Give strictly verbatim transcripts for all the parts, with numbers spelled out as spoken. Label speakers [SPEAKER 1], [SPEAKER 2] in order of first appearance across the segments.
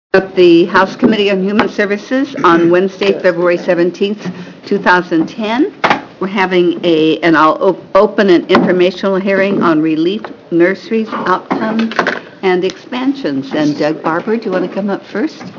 [SPEAKER 1] Of the House Committee on Human Services on Wednesday, February seventeenth, two thousand ten. We're having a, and I'll op- open an informational hearing on relief nurseries, outcomes, and expansions. And Doug Barber, do you want to come up first?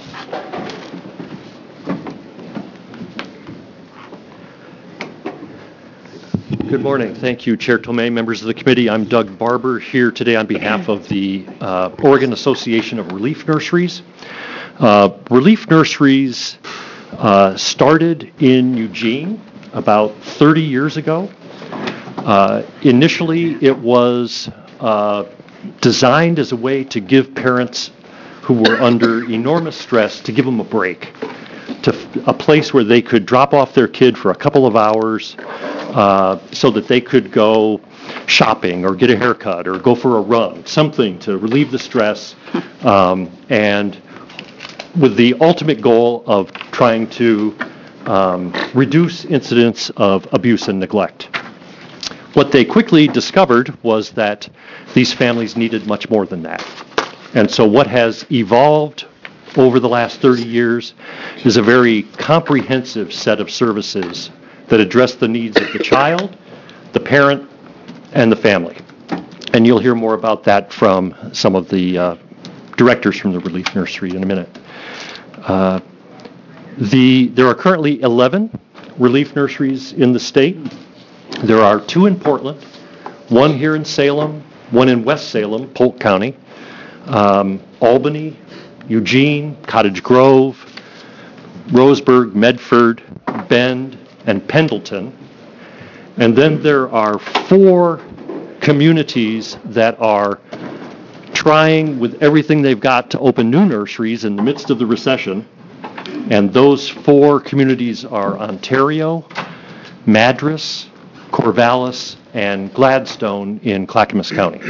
[SPEAKER 2] Good morning. Thank you, Chair Tomei, members of the committee. I'm Doug Barber here today on behalf of the uh, Oregon Association of Relief Nurseries. Uh, Relief Nurseries uh, started in Eugene about thirty years ago. Uh, initially, it was uh, designed as a way to give parents who were under enormous stress, to give them a break, to f- a place where they could drop off their kid for a couple of hours, Uh, so that they could go shopping or get a haircut or go for a run, something to relieve the stress, um, and with the ultimate goal of trying to um, reduce incidents of abuse and neglect. What they quickly discovered was that these families needed much more than that. And so what has evolved over the last thirty years is a very comprehensive set of services that address the needs of the child, the parent, and the family. And you'll hear more about that from some of the uh, directors from the Relief Nursery in a minute. Uh, the, there are currently eleven relief nurseries in the state. There are two in Portland, one here in Salem, one in West Salem, Polk County, um, Albany, Eugene, Cottage Grove, Roseburg, Medford, Bend, and Pendleton. And then there are four communities that are trying with everything they've got to open new nurseries in the midst of the recession. And those four communities are Ontario, Madras, Corvallis, and Gladstone in Clackamas County.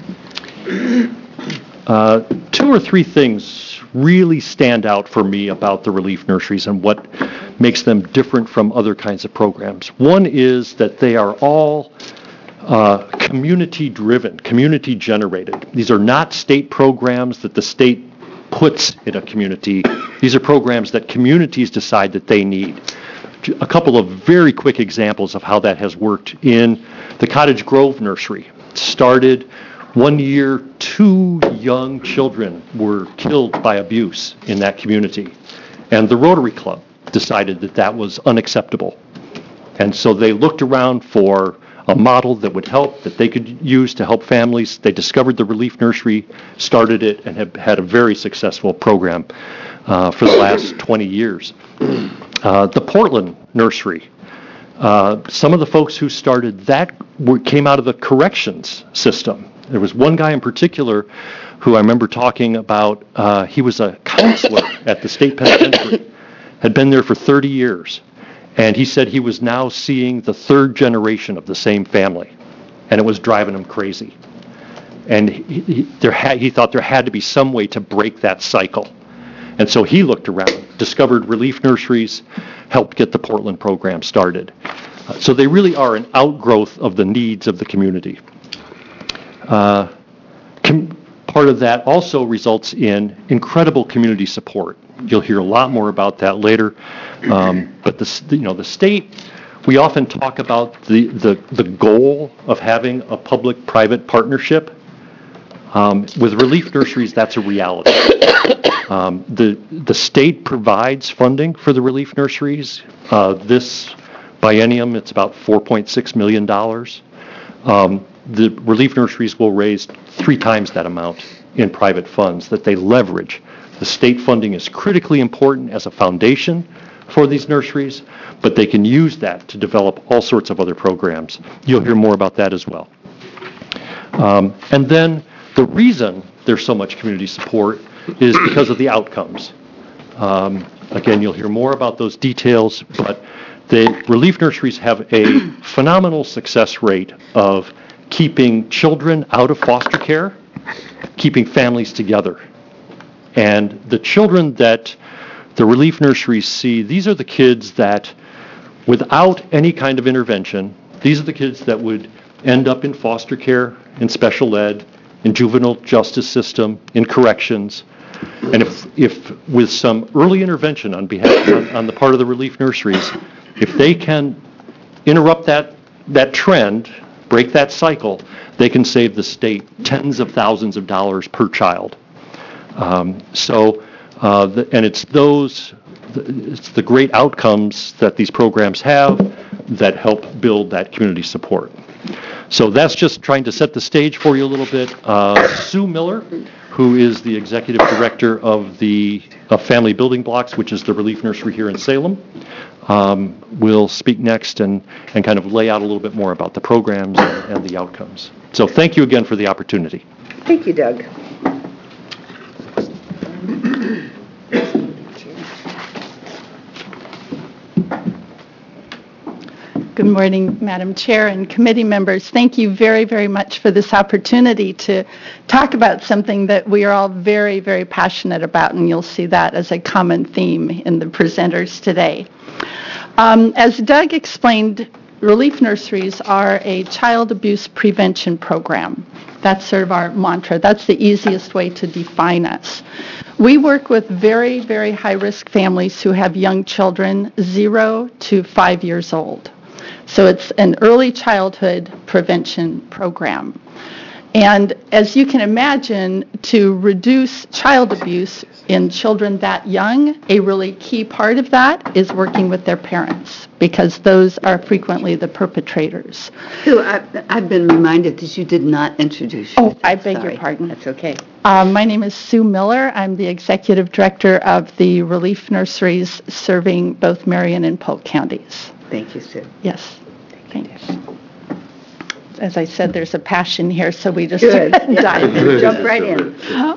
[SPEAKER 2] Uh, two or three things really stand out for me about the relief nurseries and what makes them different from other kinds of programs. One is that they are all uh, community-driven, community-generated. These are not state programs that the state puts in a community. These are programs that communities decide that they need. A couple of very quick examples of how that has worked in the Cottage Grove Nursery. Started one year, two young children were killed by abuse in that community. And the Rotary Club decided that that was unacceptable. And so they looked around for a model that would help, that they could use to help families. They discovered the Relief Nursery, started it, and have had a very successful program uh, for the last twenty years. Uh, the Portland Nursery, uh, some of the folks who started that were, came out of the corrections system. There was one guy in particular who I remember talking about. Uh, he was a counselor at the state penitentiary, had been there for thirty years. And he said he was now seeing the third generation of the same family, and it was driving him crazy. And he, he, there had, he thought there had to be some way to break that cycle. And so he looked around, discovered relief nurseries, helped get the Portland program started. Uh, so they really are an outgrowth of the needs of the community. Uh, com- part of that also results in incredible community support. You'll hear a lot more about that later. Um, but the, you know, the state, we often talk about the, the, the goal of having a public-private partnership. Um, with relief nurseries, that's a reality. Um, the, the state provides funding for the relief nurseries. Uh, this biennium, it's about four point six million dollars. Um, the relief nurseries will raise three times that amount in private funds that they leverage. The state funding is critically important as a foundation for these nurseries, but they can use that to develop all sorts of other programs. You'll hear more about that as well. Um, and then the reason there's so much community support is because of the outcomes. Um, again, you'll hear more about those details, but the relief nurseries have a phenomenal success rate of keeping children out of foster care, keeping families together. And the children that the relief nurseries see, these are the kids that, without any kind of intervention, these are the kids that would end up in foster care, in special ed, in juvenile justice system, in corrections. And if, if with some early intervention on behalf, on, on the part of the relief nurseries, if they can interrupt that, that trend, break that cycle, they can save the state tens of thousands of dollars per child. Um, so, uh, the, and it's those, it's the great outcomes that these programs have that help build that community support. So that's just trying to set the stage for you a little bit. Uh, Sue Miller, who is the executive director of the of Family Building Blocks, which is the relief nursery here in Salem, um, will speak next and, and kind of lay out a little bit more about the programs and, and the outcomes. So thank you again for the opportunity.
[SPEAKER 1] Thank you, Doug.
[SPEAKER 3] Good morning, Madam Chair and committee members. Thank you very, very much for this opportunity to talk about something that we are all very, very passionate about, and you'll see that as a common theme in the presenters today. Um, as Doug explained, relief nurseries are a child abuse prevention program. That's sort of our mantra. That's the easiest way to define us. We work with very, very high-risk families who have young children, zero to five years old. So it's an early childhood prevention program. And as you can imagine, to reduce child abuse in children that young, a really key part of that is working with their parents, because those are frequently the perpetrators.
[SPEAKER 1] Sue, I- I've been reminded that you did not introduce yourself.
[SPEAKER 3] Oh, I beg your
[SPEAKER 1] Sorry.
[SPEAKER 3] pardon.
[SPEAKER 1] That's okay.
[SPEAKER 3] Uh, My name is Sue Miller. I'm the executive director of the relief nurseries serving both Marion and Polk counties.
[SPEAKER 1] Thank you, Sue.
[SPEAKER 3] Yes, thanks. As I said, there's a passion here, so we just
[SPEAKER 1] Good.
[SPEAKER 3] dive in.
[SPEAKER 1] Jump right in.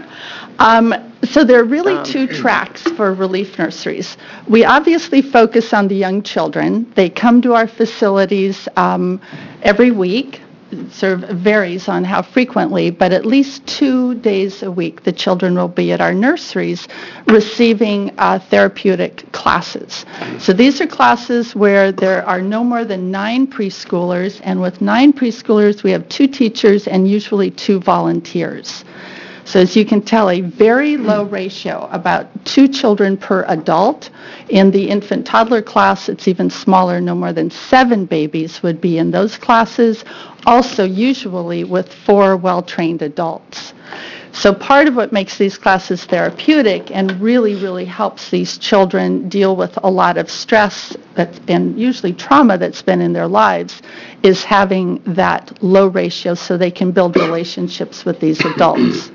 [SPEAKER 3] Um, So there are really two tracks for relief nurseries. We obviously focus on the young children. They come to our facilities um, every week. It sort of varies on how frequently, but at least two days a week, the children will be at our nurseries receiving uh, therapeutic classes. So these are classes where there are no more than nine preschoolers, and with nine preschoolers, we have two teachers and usually two volunteers. So as you can tell, a very low ratio, about two children per adult. In the infant toddler class, it's even smaller, no more than seven babies would be in those classes, also usually with four well-trained adults. So part of what makes these classes therapeutic and really, really helps these children deal with a lot of stress that, and usually trauma that's been in their lives is having that low ratio so they can build relationships with these adults.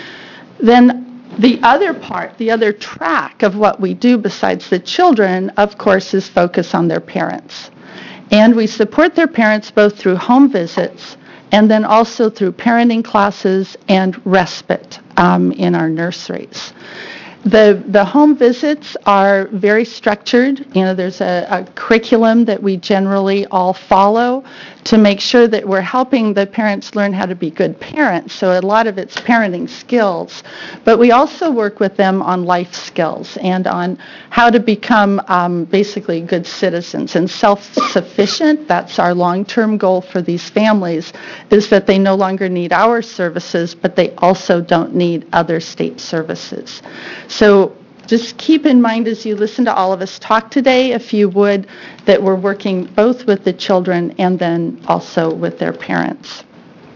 [SPEAKER 3] Then the other part, the other track of what we do besides the children, of course, is focus on their parents. And we support their parents both through home visits and then also through parenting classes and respite um, in our nurseries. The, the home visits are very structured. You know, there's a, a curriculum that we generally all follow to make sure that we're helping the parents learn how to be good parents. So a lot of it's parenting skills. But we also work with them on life skills and on how to become um, basically good citizens and self-sufficient. That's our long-term goal for these families, is that they no longer need our services, but they also don't need other state services. So just keep in mind as you listen to all of us talk today, if you would, that we're working both with the children and then also with their parents.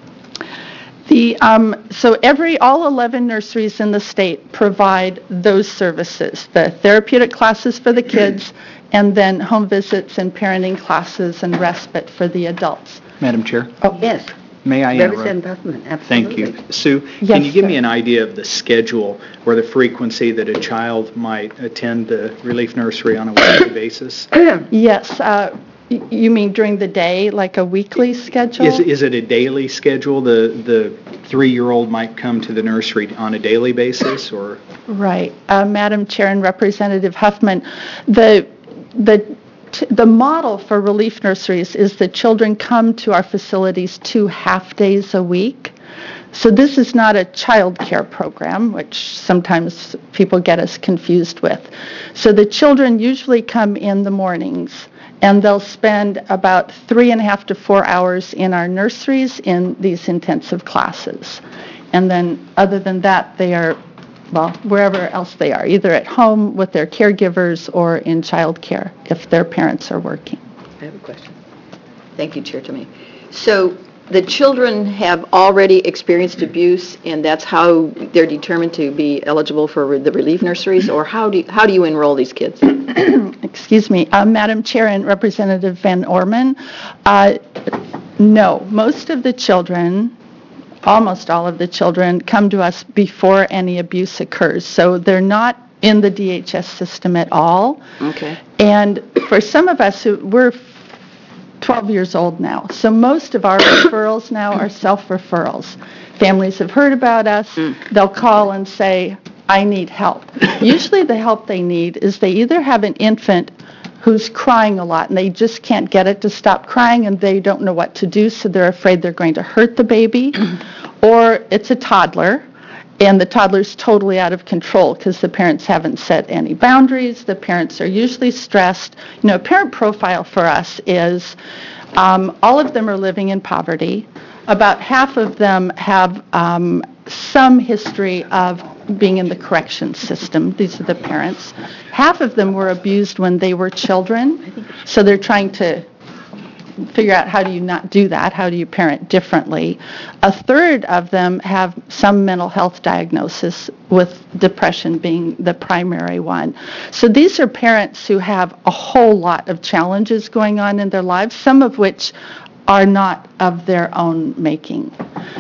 [SPEAKER 3] The, um, so every, all eleven nurseries in the state provide those services, the therapeutic classes for the kids, and then home visits and parenting classes and respite for the adults.
[SPEAKER 4] Madam Chair,
[SPEAKER 1] Oh, yes.
[SPEAKER 4] may I interrupt?
[SPEAKER 1] Representative Huffman,
[SPEAKER 4] Thank
[SPEAKER 1] absolutely.
[SPEAKER 4] you. Sue,
[SPEAKER 3] Yes,
[SPEAKER 4] can you give me
[SPEAKER 3] sir.
[SPEAKER 4] an idea of the schedule or the frequency that a child might attend the relief nursery on a weekly basis?
[SPEAKER 3] Yes, uh, y- you mean during the day, like a weekly schedule?
[SPEAKER 4] Is is it a daily schedule? The the three-year-old might come to the nursery on a daily basis, or?
[SPEAKER 3] Right. Uh, Madam Chair and Representative Huffman, the, the, t- the model for relief nurseries is that children come to our facilities two half-days a week. So this is not a child care program, which sometimes people get us confused with. So the children usually come in the mornings, and they'll spend about three and a half to four hours in our nurseries in these intensive classes. And then, other than that, they are well, wherever else they are, either at home with their caregivers or in childcare if their parents are working.
[SPEAKER 5] I have a question. Thank you, Chair Tomei. So the children have already experienced abuse, and that's how they're determined to be eligible for the relief nurseries, or how do you, how do you enroll these kids?
[SPEAKER 3] Excuse me, uh, Madam Chair and Representative Van Orman, uh, no, most of the children, almost all of the children, come to us before any abuse occurs. So they're not in the D H S system at all.
[SPEAKER 5] Okay.
[SPEAKER 3] And for some of us, who we're twelve years old now, so most of our referrals now are self-referrals. Families have heard about us, they'll call and say, I need help. Usually the help they need is they either have an infant who's crying a lot and they just can't get it to stop crying and they don't know what to do, so they're afraid they're going to hurt the baby, or it's a toddler and the toddler's totally out of control because the parents haven't set any boundaries. The parents are usually stressed. You know, a parent profile for us is um, all of them are living in poverty. About half of them have um, some history of being in the corrections system. These are the parents. Half of them were abused when they were children, so they're trying to figure out how do you not do that, how do you parent differently. A third of them have some mental health diagnosis, with depression being the primary one. So these are parents who have a whole lot of challenges going on in their lives, some of which are not of their own making.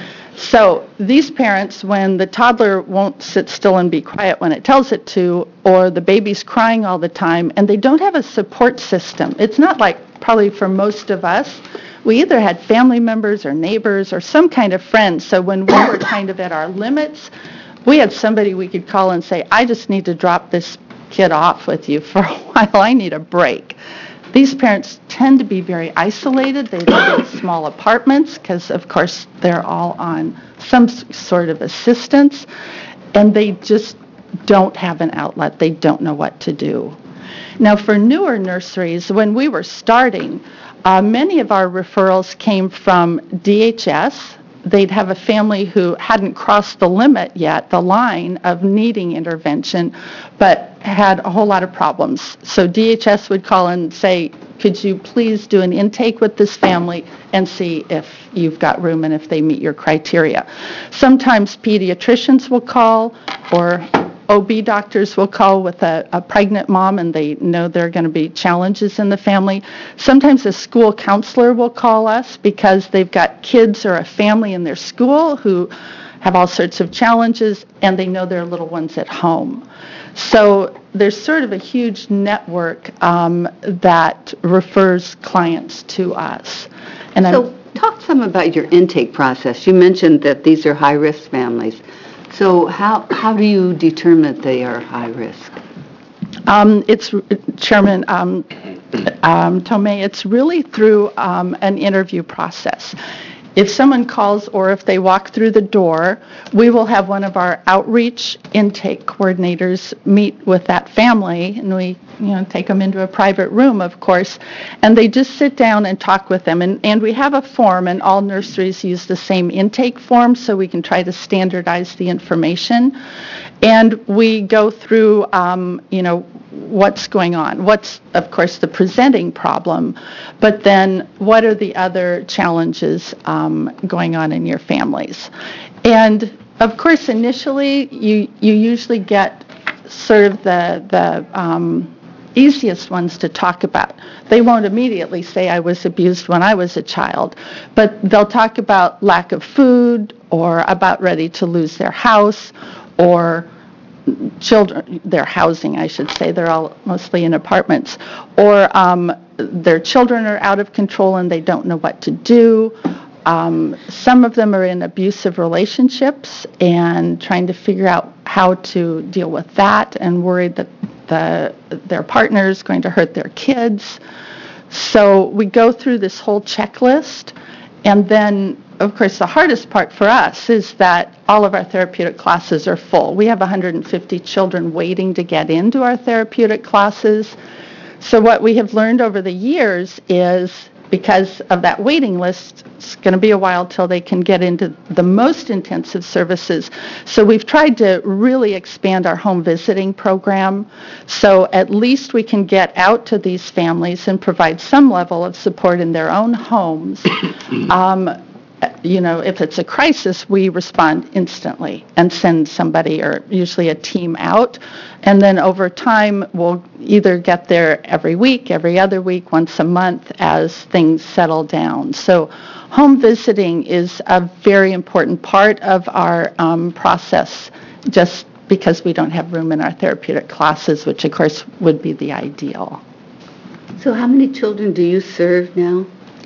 [SPEAKER 3] So these parents, when the toddler won't sit still and be quiet when it tells it to, or the baby's crying all the time, and they don't have a support system, it's not like probably for most of us, we either had family members or neighbors or some kind of friends. So when we were kind of at our limits, we had somebody we could call and say, I just need to drop this kid off with you for a while. I need a break. These parents tend to be very isolated. They live in small apartments because, of course, they're all on some s- sort of assistance, and they just don't have an outlet. They don't know what to do. Now, for newer nurseries, when we were starting, uh, many of our referrals came from D H S. They'd have a family who hadn't crossed the limit yet, the line of needing intervention, but had a whole lot of problems. So D H S would call and say, could you please do an intake with this family and see if you've got room and if they meet your criteria. Sometimes pediatricians will call, or O B doctors will call with a, a pregnant mom and they know there are going to be challenges in the family. Sometimes a school counselor will call us because they've got kids or a family in their school who have all sorts of challenges and they know their little ones at home. So there's sort of a huge network um, that refers clients to us. And I'm-
[SPEAKER 1] So talk some about your intake process. You mentioned that these are high-risk families. So how, how do you determine that they are high risk?
[SPEAKER 3] Um, It's, Chairman um, um, Tomei, it's really through um, an interview process. If someone calls or if they walk through the door, we will have one of our outreach intake coordinators meet with that family, and we, you know, take them into a private room, of course, and they just sit down and talk with them. And, and we have a form, and all nurseries use the same intake form, so we can try to standardize the information. And we go through, um, you know, what's going on. What's, of course, the presenting problem, but then what are the other challenges um, going on in your families? And, of course, initially, you, you usually get sort of the, the um, easiest ones to talk about. They won't immediately say, I was abused when I was a child, but they'll talk about lack of food or about ready to lose their house or children, their housing, I should say, they're all mostly in apartments, or um, their children are out of control and they don't know what to do. Um, some of them are in abusive relationships and trying to figure out how to deal with that and worried that the, their partner is going to hurt their kids. So we go through this whole checklist, and then of course, the hardest part for us is that all of our therapeutic classes are full. We have one hundred fifty children waiting to get into our therapeutic classes. So what we have learned over the years is because of that waiting list, it's going to be a while till they can get into the most intensive services. So we've tried to really expand our home visiting program, so at least we can get out to these families and provide some level of support in their own homes. Um, you know, if it's a crisis, we respond instantly and send somebody or usually a team out. And then over time, we'll either get there every week, every other week, once a month as things settle down. So home visiting is a very important part of our um, process, just because we don't have room in our therapeutic classes, which of course would be the ideal.
[SPEAKER 1] So how many children do you serve now?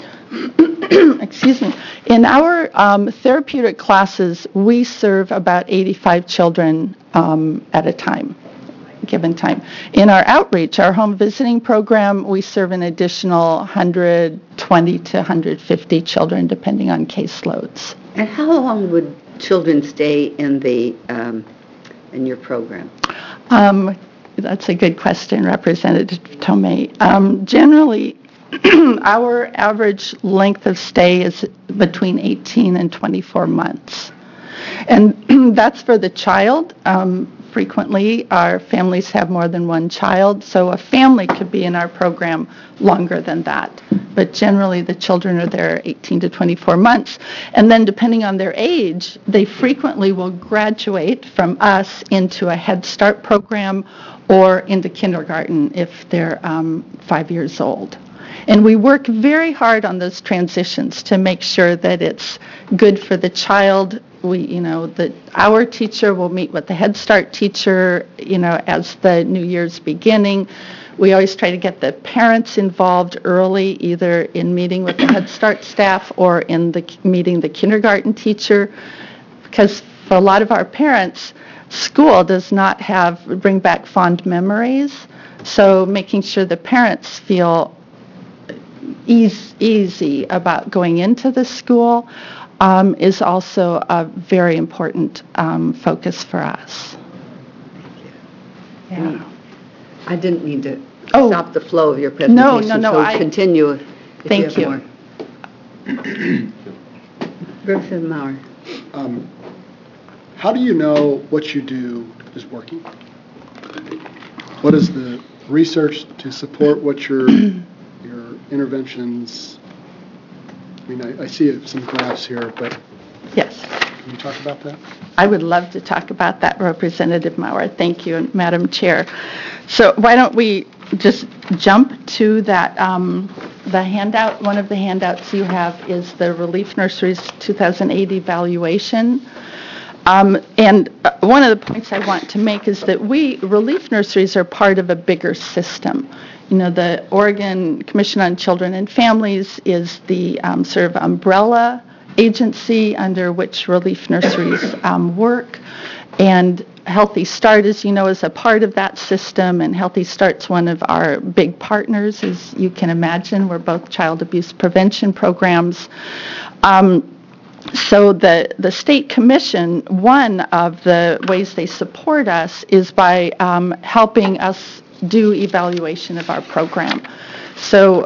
[SPEAKER 3] Excuse me. In our um, therapeutic classes, we serve about eighty-five children um, at a time, given time. In our outreach, our home visiting program, we serve an additional one hundred twenty to one hundred fifty children, depending on caseloads.
[SPEAKER 1] And how long would children stay in the, um, in your program?
[SPEAKER 3] Um, that's a good question, Representative Tomei. Um, generally, our average length of stay is between eighteen and twenty-four months. And that's for the child. Um, frequently, our families have more than one child, so a family could be in our program longer than that. But generally, the children are there eighteen to twenty-four months. And then depending on their age, they frequently will graduate from us into a Head Start program or into kindergarten if they're um, five years old. And we work very hard on those transitions to make sure that it's good for the child. We, you know, that our teacher will meet with the Head Start teacher, you know, as the new year's beginning. We always try to get the parents involved early, either in meeting with the Head Start staff or in the meeting the kindergarten teacher, because for a lot of our parents, school does not have, bring back fond memories. So making sure the parents feel ease, easy about going into the school um, is also a very important um, focus for us. Yeah.
[SPEAKER 1] I didn't mean to
[SPEAKER 3] Oh.
[SPEAKER 1] stop the flow of your
[SPEAKER 3] No,
[SPEAKER 1] presentation.
[SPEAKER 3] no, no,
[SPEAKER 1] So
[SPEAKER 3] I-
[SPEAKER 1] continue if
[SPEAKER 3] Thank
[SPEAKER 1] you
[SPEAKER 3] you.
[SPEAKER 1] have more. Representative Maurer.
[SPEAKER 6] How do you know what you do is working? What is the research to support what your, your interventions? I mean, I, I see some graphs here, but
[SPEAKER 3] Yes.
[SPEAKER 6] can you talk about that?
[SPEAKER 3] I would love to talk about that, Representative Maurer. Thank you, Madam Chair. So why don't we just jump to that, um, the handout. One of the handouts you have is the Relief Nurseries two thousand eight evaluation. Um, and uh, one of the points I want to make is that we, Relief Nurseries, are part of a bigger system. You know, the Oregon Commission on Children and Families is the um, sort of umbrella agency under which Relief Nurseries um, work. And Healthy Start, as you know, is a part of that system, and Healthy Start's one of our big partners, as you can imagine. We're both child abuse prevention programs. Um, So the, the state commission, one of the ways they support us is by um, helping us do evaluation of our program. So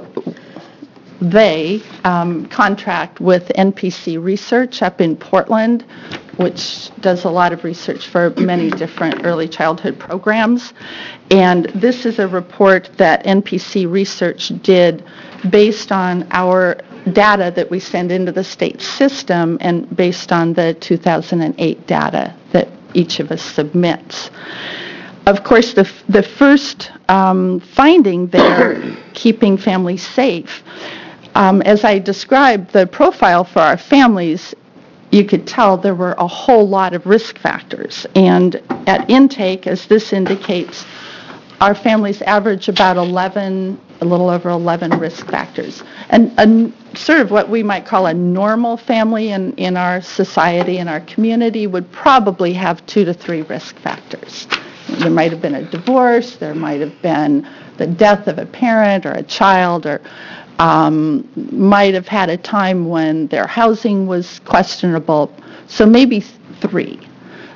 [SPEAKER 3] they um, contract with N P C Research up in Portland, which does a lot of research for many different early childhood programs. And this is a report that N P C Research did based on our data that we send into the state system and based on the two thousand eight data that each of us submits. Of course, the, the first um, finding there, keeping families safe, um, as I described the profile for our families, you could tell there were a whole lot of risk factors. And at intake, as this indicates, our families average about eleven, a little over eleven risk factors. And a, sort of what we might call a normal family in, in our society, in our community, would probably have two to three risk factors. There might have been a divorce, there might have been the death of a parent or a child, or um, might have had a time when their housing was questionable. So maybe three.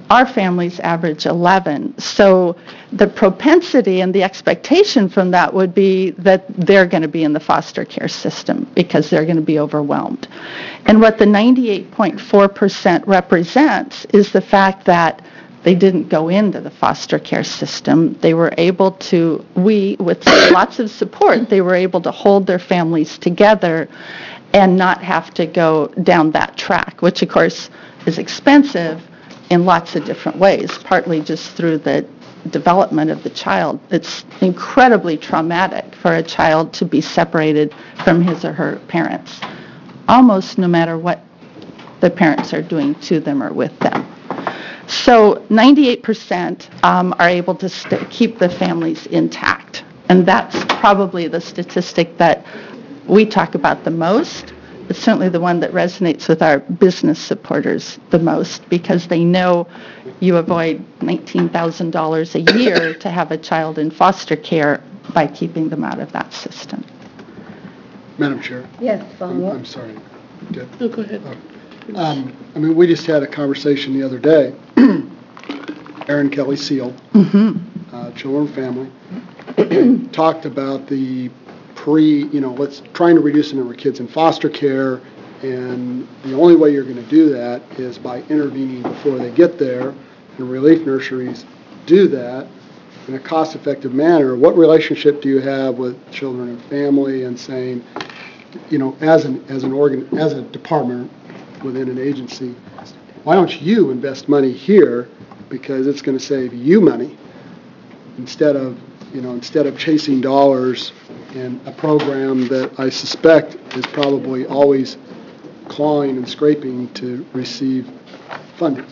[SPEAKER 3] Our families average eleven. So the propensity and the expectation from that would be that they're going to be in the foster care system because they're going to be overwhelmed. And what the ninety-eight point four percent represents is the fact that they didn't go into the foster care system. They were able to, we, with lots of support, they were able to hold their families together and not have to go down that track, which of course is expensive in lots of different ways, partly just through the development of the child. It's incredibly traumatic for a child to be separated from his or her parents, almost no matter what the parents are doing to them or with them. So ninety-eight percent um, are able to st- keep the families intact. And that's probably the statistic that we talk about the most. It's certainly the one that resonates with our business supporters the most, because they know you avoid nineteen thousand dollars a year to have a child in foster care by keeping them out of that system.
[SPEAKER 6] Madam Chair?
[SPEAKER 1] Yes,
[SPEAKER 6] I'm
[SPEAKER 1] follow-up.
[SPEAKER 6] I'm sorry. Deb?
[SPEAKER 1] No, go ahead.
[SPEAKER 6] Um, I mean, we just had a conversation the other day. Erin Kelly Seal, uh, Children and Family, talked about the pre, you know, let's, trying to reduce the number of kids in foster care, and the only way you're going to do that is by intervening before they get there, and relief nurseries do that in a cost-effective manner. What relationship do you have with Children and Family and saying, you know, as an, as an organ, as a department within an agency, why don't you invest money here, because it's going to save you money, instead of, you know, instead of chasing dollars in a program that I suspect is probably always clawing and scraping to receive funding.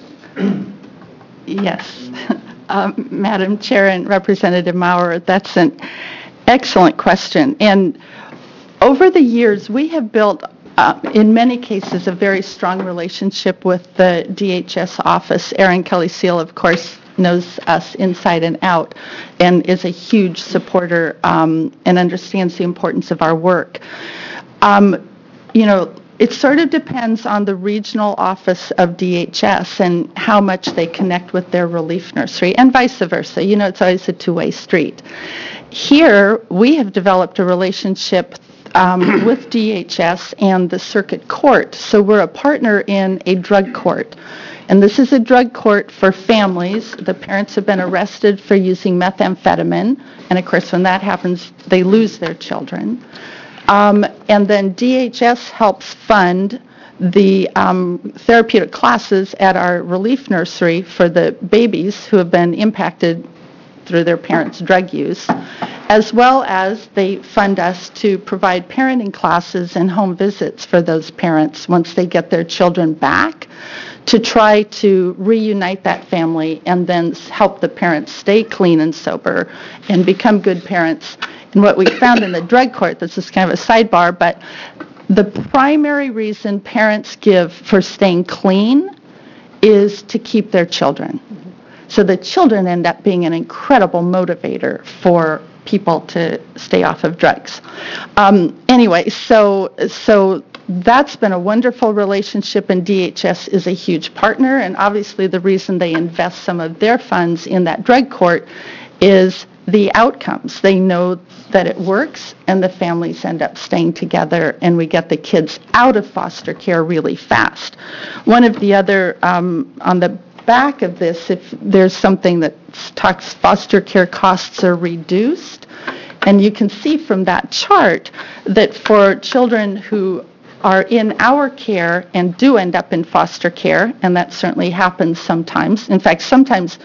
[SPEAKER 3] Yes. Um, Madam Chair and Representative Maurer, that's an excellent question. And over the years, we have built, uh, in many cases, a very strong relationship with the D H S office. Erin Kelly Seal, of course, knows us inside and out and is a huge supporter um, and understands the importance of our work. Um, you know, it sort of depends on the regional office of D H S and how much they connect with their relief nursery, and vice versa. You know, it's always a two-way street. Here, we have developed a relationship um, with D H S and the circuit court. So we're a partner in a drug court. And this is a drug court for families. The parents have been arrested for using methamphetamine. And of course, when that happens, they lose their children. Um, and then D H S helps fund the um, therapeutic classes at our relief nursery for the babies who have been impacted through their parents' drug use, as well as they fund us to provide parenting classes and home visits for those parents once they get their children back, to try to reunite that family and then help the parents stay clean and sober and become good parents. And what we found in the drug court, this is kind of a sidebar, but the primary reason parents give for staying clean is to keep their children. So the children end up being an incredible motivator for people to stay off of drugs. Um, anyway, so so that's been a wonderful relationship, and D H S is a huge partner, and obviously the reason they invest some of their funds in that drug court is the outcomes. They know that it works, and the families end up staying together, and we get the kids out of foster care really fast. One of the other, um, on the back of this, if there's something that talks foster care costs are reduced, and you can see from that chart that for children who are in our care and do end up in foster care, and that certainly happens sometimes. In fact, sometimes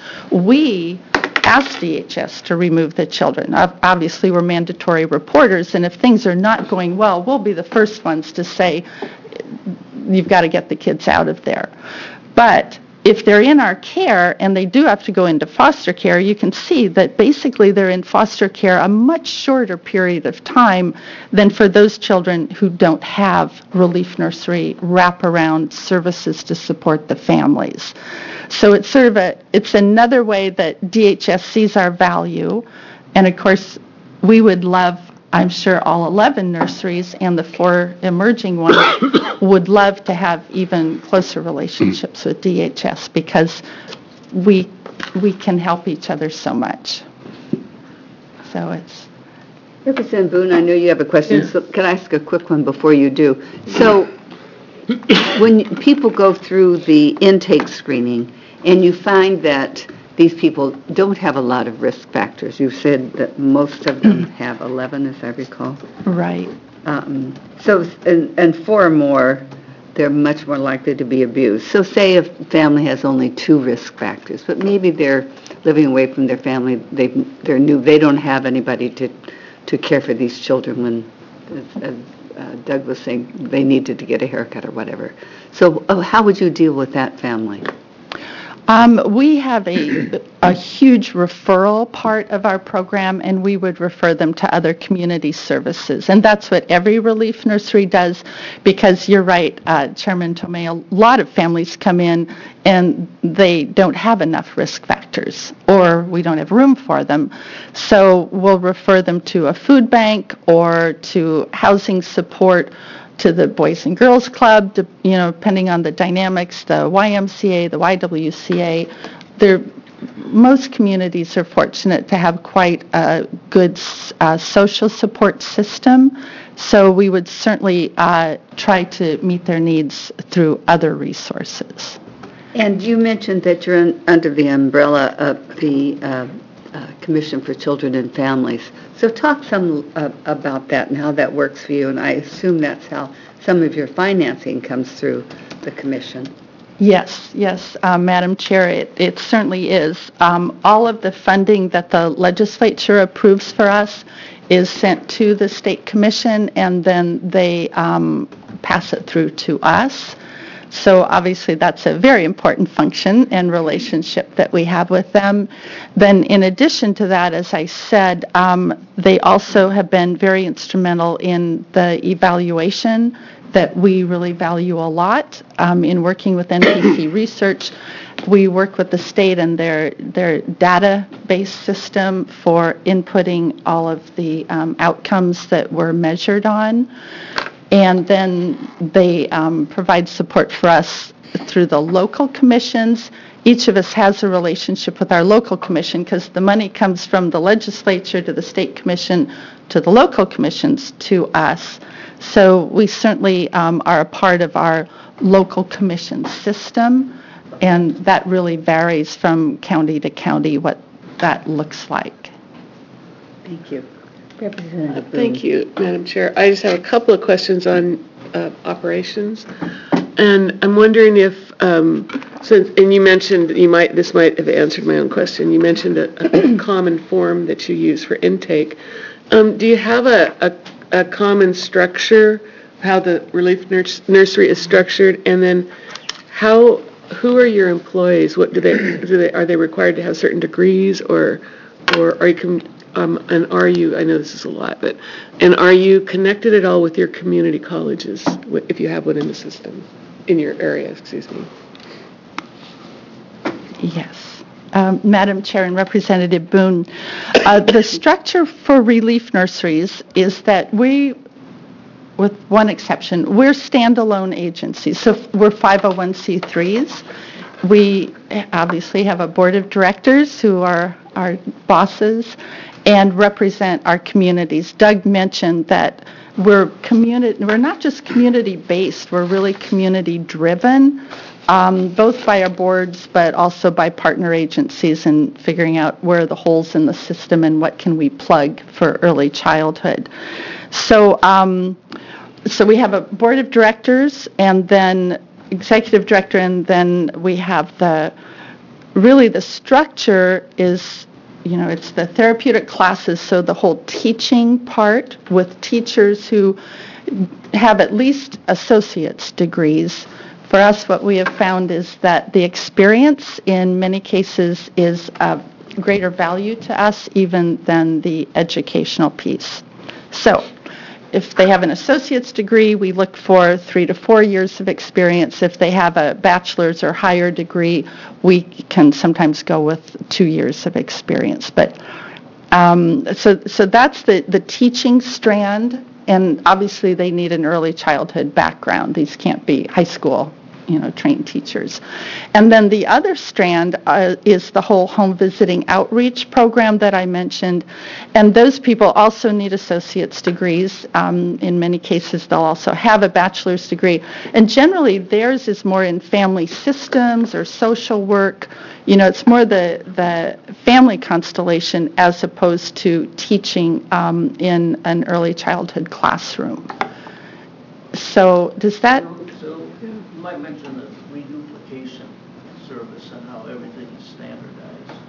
[SPEAKER 3] we ask D H S to remove the children. Obviously, we're mandatory reporters, and if things are not going well, we'll be the first ones to say, you've got to get the kids out of there. But if they're in our care and they do have to go into foster care, you can see that basically they're in foster care a much shorter period of time than for those children who don't have relief nursery wraparound services to support the families. So it's sort of a, it's another way that D H S sees our value. And of course, we would love, I'm sure all eleven nurseries and the four emerging ones would love to have even closer relationships with D H S, because we, we can help each other so much. So it's,
[SPEAKER 1] Representative Boone, I know you have a question, so can I ask a quick one before you do? So when people go through the intake screening and you find that these people don't have a lot of risk factors, you've said that most of them have eleven, as I recall.
[SPEAKER 3] right.
[SPEAKER 1] Um, So, and and four or more, they're much more likely to be abused. So say a family has only two risk factors, but maybe they're living away from their family, they, they're new, they don't have anybody to, to care for these children when, as as, uh, Doug was saying, they needed to get a haircut or whatever. So uh, how would you deal with that family?
[SPEAKER 3] Um, we have a, a huge referral part of our program, and we would refer them to other community services. And that's what every relief nursery does, because you're right, uh, Chairman Tomei, a lot of families come in and they don't have enough risk factors, or we don't have room for them. So we'll refer them to a food bank or to housing support, to the Boys and Girls Club, to, you know, depending on the dynamics, the Y M C A, the Y W C A. They're, most communities are fortunate to have quite a good uh, social support system, so we would certainly uh, try to meet their needs through other resources.
[SPEAKER 1] And you mentioned that you're un- under the umbrella of the uh, uh, Commission for Children and Families. So talk some uh, about that and how that works for you, and I assume that's how some of your financing comes through the commission.
[SPEAKER 3] Yes, yes, uh, Madam Chair, it, it certainly is. Um, all of the funding that the legislature approves for us is sent to the State Commission, and then they um, pass it through to us. So obviously that's a very important function and relationship that we have with them. Then in addition to that, as I said, um, they also have been very instrumental in the evaluation that we really value a lot. Um, in working with N P C Research, we work with the state and their, their database system for inputting all of the um, outcomes that were measured on. And then they um, provide support for us through the local commissions. Each of us has a relationship with our local commission because the money comes from the legislature to the state commission to the local commissions to us. So we certainly um, are a part of our local commission system, and that really varies from county to county what that looks like.
[SPEAKER 1] Thank you. Representative Boone.
[SPEAKER 7] Thank you, Madam Chair. I just have a couple of questions on uh, operations. And I'm wondering if, um, since, and you mentioned, you might, this might have answered my own question. You mentioned a, a common form that you use for intake. Um, do you have a, a, a common structure, how the relief nurse, nursery is structured? And then how, who are your employees? What do they, do they, are they required to have certain degrees, or, or are you, Um, and are you, I know this is a lot, but, and are you connected at all with your community colleges, if you have one in the system, in your area, excuse me?
[SPEAKER 3] Yes. Um, Madam Chair and Representative Boone, uh, the structure for relief nurseries is that we, with one exception, we're standalone agencies. So we're five oh one c threes. We obviously have a board of directors who are our bosses and represent our communities. Doug mentioned that we're community, we're not just community-based, we're really community-driven, um, both by our boards, but also by partner agencies and figuring out where are the holes in the system and what can we plug for early childhood. So, um, so we have a board of directors and then executive director, and then we have the, really the structure is, you know, it's the therapeutic classes, so the whole teaching part with teachers who have at least associate's degrees. For us, what we have found is that the experience in many cases is of greater value to us even than the educational piece. So if they have an associate's degree, we look for three to four years of experience. If they have a bachelor's or higher degree, we can sometimes go with two years of experience. But um, so so that's the, the teaching strand, and obviously they need an early childhood background. These can't be high school you know, trained teachers. And then the other strand uh, is the whole home visiting outreach program that I mentioned. And those people also need associate's degrees. Um, in many cases, they'll also have a bachelor's degree. And generally, theirs is more in family systems or social work. You know, it's more the, the family constellation as opposed to teaching um, in an early childhood classroom. So does that,
[SPEAKER 8] So you might mention the reduplication service and how everything is standardized.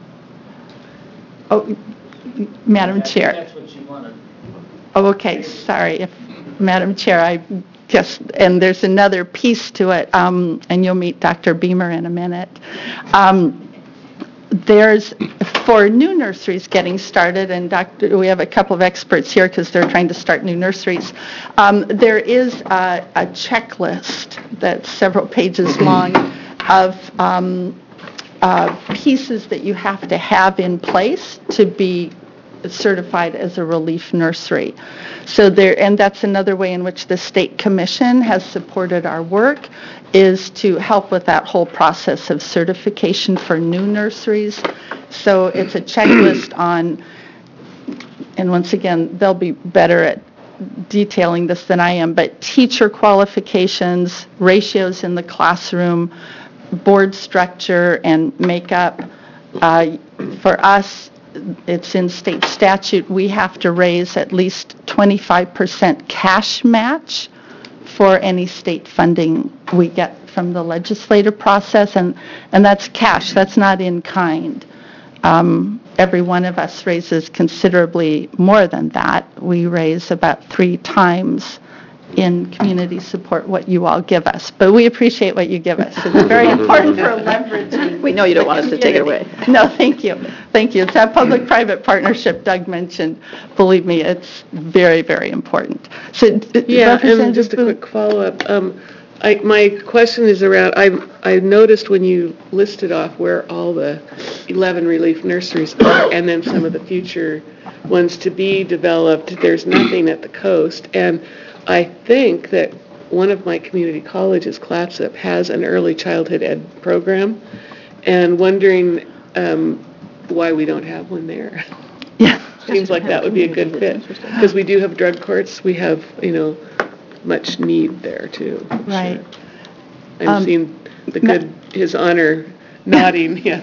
[SPEAKER 3] oh, Madam
[SPEAKER 8] I think
[SPEAKER 3] Chair.
[SPEAKER 8] that's what you wanted.
[SPEAKER 3] Oh, okay, sorry, if, Madam Chair, I guess, and there's another piece to it, um, and you'll meet Doctor Beamer in a minute. Um, There's, for new nurseries getting started, and Doctor, we have a couple of experts here because they're trying to start new nurseries, um, there is a, a checklist that's several pages long of um, uh, pieces that you have to have in place to be certified as a relief nursery. So there, and that's another way in which the State Commission has supported our work, is to help with that whole process of certification for new nurseries. So it's a checklist on, and once again, they'll be better at detailing this than I am, but teacher qualifications, ratios in the classroom, board structure and makeup. Uh, For us, it's in state statute, we have to raise at least twenty-five percent cash match for any state funding we get from the legislative process, and, and that's cash, that's not in kind. Um, Every one of us raises considerably more than that. We raise about three times in community support what you all give us, but we appreciate what you give us. It's very important for leveraging.
[SPEAKER 5] We know you don't want us to take it away.
[SPEAKER 3] No, thank you. Thank you. It's that public-private partnership Doug mentioned. Believe me, it's very, very important. So, d-
[SPEAKER 7] Yeah, and
[SPEAKER 3] Representative
[SPEAKER 7] just a
[SPEAKER 3] Booth-
[SPEAKER 7] quick follow-up. Um, I, my question is around, I, I noticed when you listed off where all the eleven relief nurseries are, and then some of the future ones to be developed, there's nothing at the coast. And I think that one of my community colleges, Clatsop, has an early childhood ed program, and wondering um, why we don't have one there.
[SPEAKER 3] Yeah.
[SPEAKER 7] Seems like that would be a good fit, because we do have drug courts, we have, you know, much need there, too. I'm sure.
[SPEAKER 3] Right.
[SPEAKER 7] I'm
[SPEAKER 3] Um,
[SPEAKER 7] seeing the good, His Honor nodding, yes.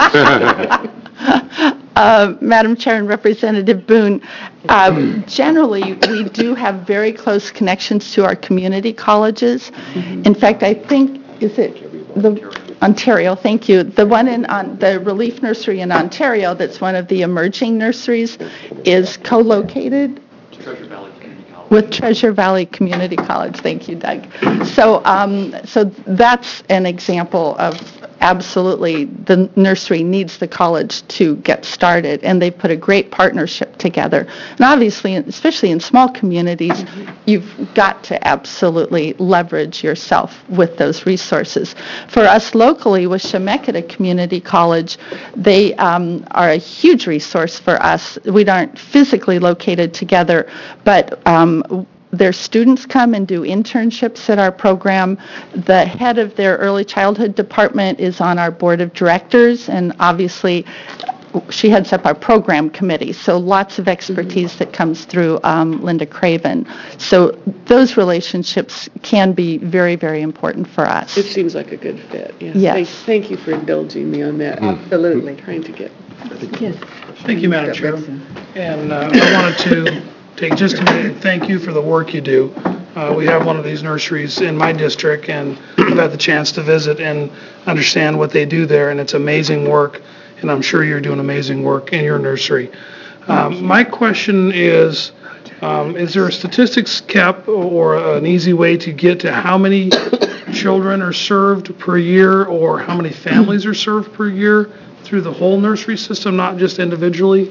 [SPEAKER 3] Uh, Madam Chair and Representative Boone, um, generally, we do have very close connections to our community colleges. In fact, I think, is it the Ontario, thank you. The one in, on the Relief Nursery in Ontario, that's one of the emerging nurseries, is co-located with Treasure Valley Community College. Thank you, Doug. So, um, so that's an example of absolutely the nursery needs the college to get started, and they put a great partnership together. And obviously, especially in small communities, you've got to absolutely leverage yourself with those resources. For us locally with Chemeketa Community College, they um, are a huge resource for us. We aren't physically located together, but um, their students come and do internships at our program. The head of their early childhood department is on our board of directors, and obviously she heads up our program committee, so lots of expertise that comes through um, Linda Craven. So those relationships can be very, very important for us.
[SPEAKER 7] It seems like a good fit, yeah.
[SPEAKER 3] Yes.
[SPEAKER 7] Thank- Thank you for indulging me on that.
[SPEAKER 5] Absolutely.
[SPEAKER 7] Trying to get,
[SPEAKER 9] Thank you, Madam Chair. And uh, I wanted to take just a minute and thank you for the work you do. Uh, We have one of these nurseries in my district, and I've had the chance to visit and understand what they do there, and it's amazing work, and I'm sure you're doing amazing work in your nursery. Um, My question is, um, is there a statistics kept or an easy way to get to how many children are served per year, or how many families are served per year through the whole nursery system, not just individually?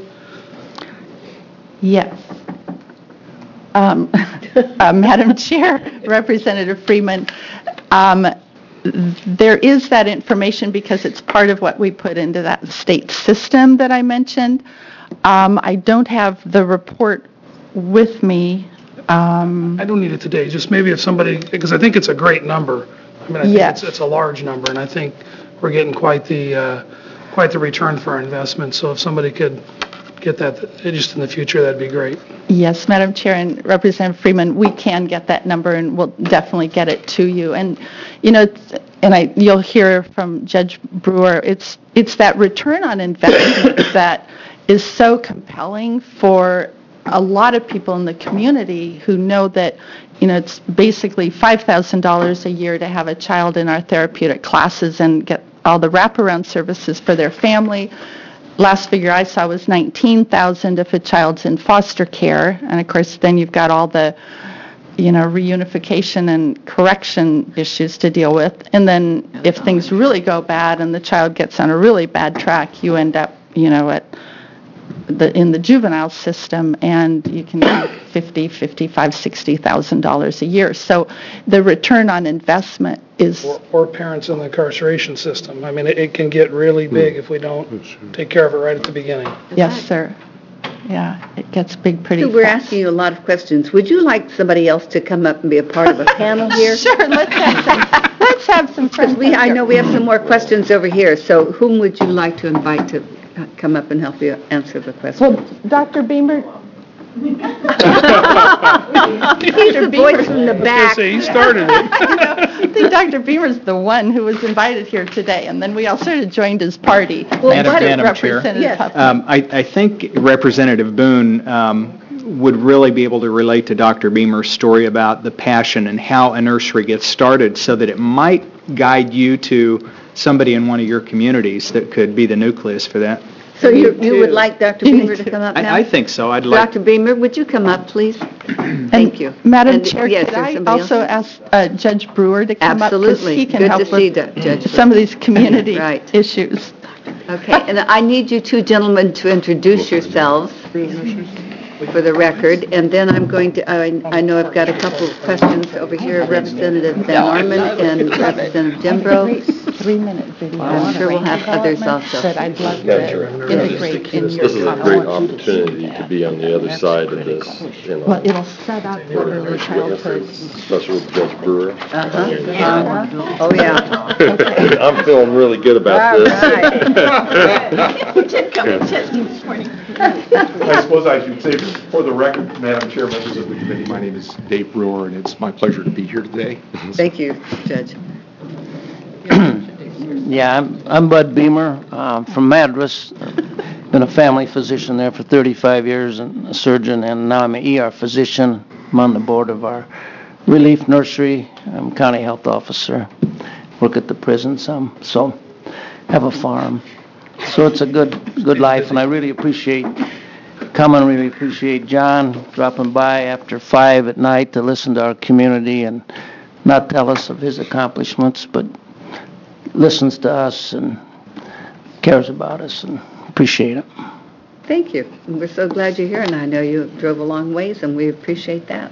[SPEAKER 3] Yes. Um, uh, Madam Chair, Representative Freeman, um, there is that information because it's part of what we put into that state system that I mentioned. Um, I don't have the report with me.
[SPEAKER 9] I don't need it today, just maybe if somebody, because I think it's a great number. I mean, I think
[SPEAKER 3] Yes.
[SPEAKER 9] it's, it's a large number, and I think we're getting quite the, uh, quite the return for our investment. So if somebody could get that, uh, just in the future, that'd be great.
[SPEAKER 3] Yes, Madam Chair and Representative Freeman, we can get that number and we'll definitely get it to you. And, you know, it's- and I, you'll hear from Judge Brewer, it's, it's that return on investment that is so compelling for a lot of people in the community who know that, you know, it's basically five thousand dollars a year to have a child in our therapeutic classes and get all the wraparound services for their family. Last figure I saw was nineteen thousand dollars if a child's in foster care. And of course, then you've got all the, you know, reunification and correction issues to deal with. And then if things really go bad and the child gets on a really bad track, you end up, you know, at the, in the juvenile system, and you can get fifty, fifty-five, sixty thousand dollars a year. So the return on investment is,
[SPEAKER 9] Or, or parents in the incarceration system. I mean, it, it can get really big if we don't take care of it right at the beginning.
[SPEAKER 3] yes, sir. Yeah, it gets big pretty
[SPEAKER 1] So
[SPEAKER 3] fast.
[SPEAKER 1] we're asking you a lot of questions. Would you like somebody else to come up and be a part of a panel here?
[SPEAKER 3] Sure, let's have some, let's have some friends.
[SPEAKER 1] Because we,
[SPEAKER 3] up
[SPEAKER 1] I
[SPEAKER 3] here.
[SPEAKER 1] know we have some more questions over here, so whom would you like to invite to uh, come up and help you answer the
[SPEAKER 3] Well,
[SPEAKER 1] questions?
[SPEAKER 3] Doctor Beamer,
[SPEAKER 1] He's the voice from the
[SPEAKER 9] I was
[SPEAKER 1] back.
[SPEAKER 9] gonna say, he started it.
[SPEAKER 3] I think Doctor Beamer's the one who was invited here today, and then we all sort of joined his party.
[SPEAKER 1] Well,
[SPEAKER 4] Madam-
[SPEAKER 1] what-
[SPEAKER 4] Madam Chair.
[SPEAKER 3] Representative
[SPEAKER 1] Yes.
[SPEAKER 3] Huffman.
[SPEAKER 4] Um, I, I think Representative Boone um, would really be able to relate to Doctor Beamer's story about the passion and how a nursery gets started, so that it might guide you to somebody in one of your communities that could be the nucleus for that.
[SPEAKER 1] So you,
[SPEAKER 3] Me
[SPEAKER 1] you would
[SPEAKER 3] too.
[SPEAKER 1] like Doctor
[SPEAKER 3] Me
[SPEAKER 1] Beamer to
[SPEAKER 3] too.
[SPEAKER 1] come up now?
[SPEAKER 4] I, I think so. I'd like.
[SPEAKER 1] Doctor Beamer, would you come up, please? Thank you.
[SPEAKER 3] Madam
[SPEAKER 1] And-
[SPEAKER 3] Chair,
[SPEAKER 1] yes,
[SPEAKER 3] could
[SPEAKER 1] there's
[SPEAKER 3] I
[SPEAKER 1] somebody
[SPEAKER 3] also
[SPEAKER 1] else?
[SPEAKER 3] ask uh, Judge Brewer to come up? 'cause
[SPEAKER 1] Absolutely.
[SPEAKER 3] he can
[SPEAKER 1] Good to
[SPEAKER 3] help
[SPEAKER 1] see
[SPEAKER 3] with
[SPEAKER 1] Du- Judge
[SPEAKER 3] some of these community
[SPEAKER 1] Right.
[SPEAKER 3] issues.
[SPEAKER 1] Okay, and I need you two gentlemen to introduce yourselves for the record, and then I'm going to, I I know I've got a couple of questions over here, Representative Van Orman and Representative Jembro.
[SPEAKER 3] Three-minute video.
[SPEAKER 1] I'm sure we'll have others also.
[SPEAKER 3] That I'd love to integrate in your
[SPEAKER 10] This is a great opportunity to be on the other side of this, you
[SPEAKER 3] Well,
[SPEAKER 10] know,
[SPEAKER 3] it'll set up the early childhood.
[SPEAKER 10] especially with Judge Brewer.
[SPEAKER 1] Oh, yeah.
[SPEAKER 10] I'm feeling really good about
[SPEAKER 1] All
[SPEAKER 10] this.
[SPEAKER 1] right.
[SPEAKER 11] I suppose I should say, for the record, Madam Chair, members of the committee, my name is Dave Brewer, and it's my pleasure to be here today.
[SPEAKER 1] Thank you, Judge.
[SPEAKER 8] Yeah, I'm, I'm Bud Beamer, um, from Madras. Been a family physician there for thirty-five years and a surgeon, and now I'm an E R physician. I'm on the board of our relief nursery. I'm county health officer. Work at the prison some, so have a farm. So it's a good, good life, and I really appreciate coming, really appreciate John dropping by after five at night to listen to our community and not tell us of his accomplishments, but listens to us and cares about us, and appreciate it.
[SPEAKER 1] Thank you. We're so glad you're here, and I know you drove a long ways, and we appreciate that.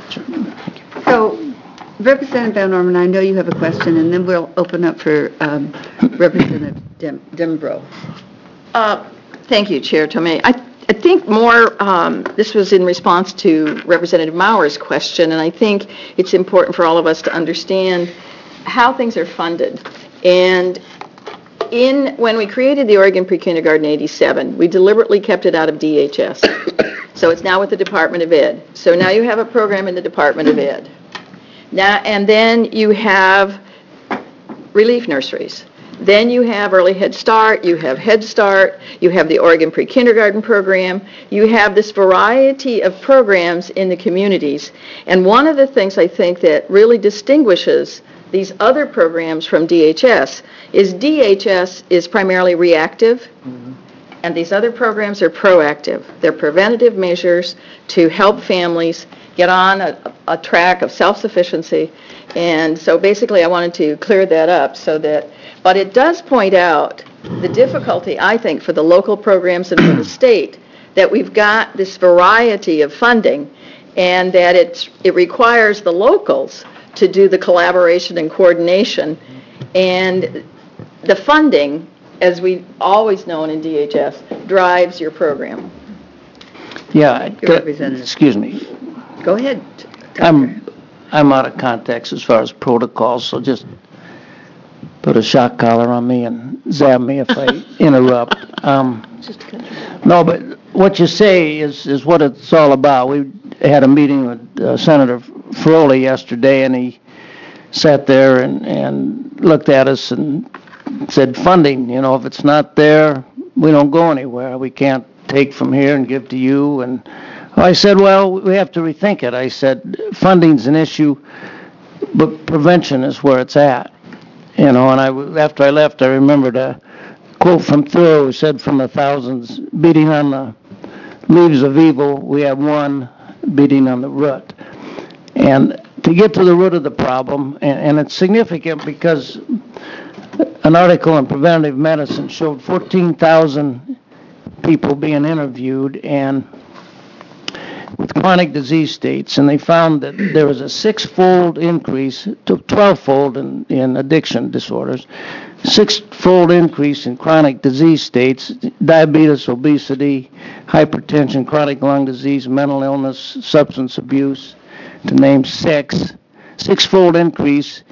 [SPEAKER 1] So, Representative Van Orman, I know you have a question, and then we'll open up for um, Representative Dem- Dembro.
[SPEAKER 5] Uh, Thank you, Chair Tomei. I I think more, um, this was in response to Representative Maurer's question, and I think it's important for all of us to understand how things are funded. And in, when we created the Oregon Pre-Kindergarten eighty-seven, we deliberately kept it out of D H S. So it's now with the Department of Ed. So now you have a program in the Department of Ed. Now, and then you have relief nurseries. Then you have Early Head Start, you have Head Start, you have the Oregon Pre-Kindergarten program, you have this variety of programs in the communities. And one of the things I think that really distinguishes these other programs from D H S is D H S is primarily reactive, and these other programs are proactive. They're preventative measures to help families get on a, a track of self-sufficiency. And so basically I wanted to clear that up so that, but it does point out the difficulty, I think, for the local programs and for the state, that we've got this variety of funding, and that it's, it requires the locals to do the collaboration and coordination. And the funding, as we've always known in D H S, drives your program.
[SPEAKER 8] Yeah,
[SPEAKER 1] Your representative.
[SPEAKER 8] excuse me.
[SPEAKER 1] Go ahead, Doctor
[SPEAKER 8] I'm I'm out of context as far as protocols, so just put a shock collar on me and zap me if I interrupt. Um, No, but what you say is, is what it's all about. We had a meeting with uh, Senator Feroli yesterday, and he sat there and, and looked at us and said, funding, you know, if it's not there, we don't go anywhere. We can't take from here and give to you. And I said, well, we have to rethink it. I said, funding's an issue, but prevention is where it's at. You know, and I, after I left, I remembered a quote from Thoreau who said, from the thousands beating on the leaves of evil, we have one beating on the root. And to get to the root of the problem, and, and it's significant because an article in Preventative Medicine showed fourteen thousand people being interviewed and with chronic disease states, and they found that there was a six-fold increase, to twelve-fold in, in addiction disorders, six-fold increase in chronic disease states, diabetes, obesity, hypertension, chronic lung disease, mental illness, substance abuse, to name six, six-fold increase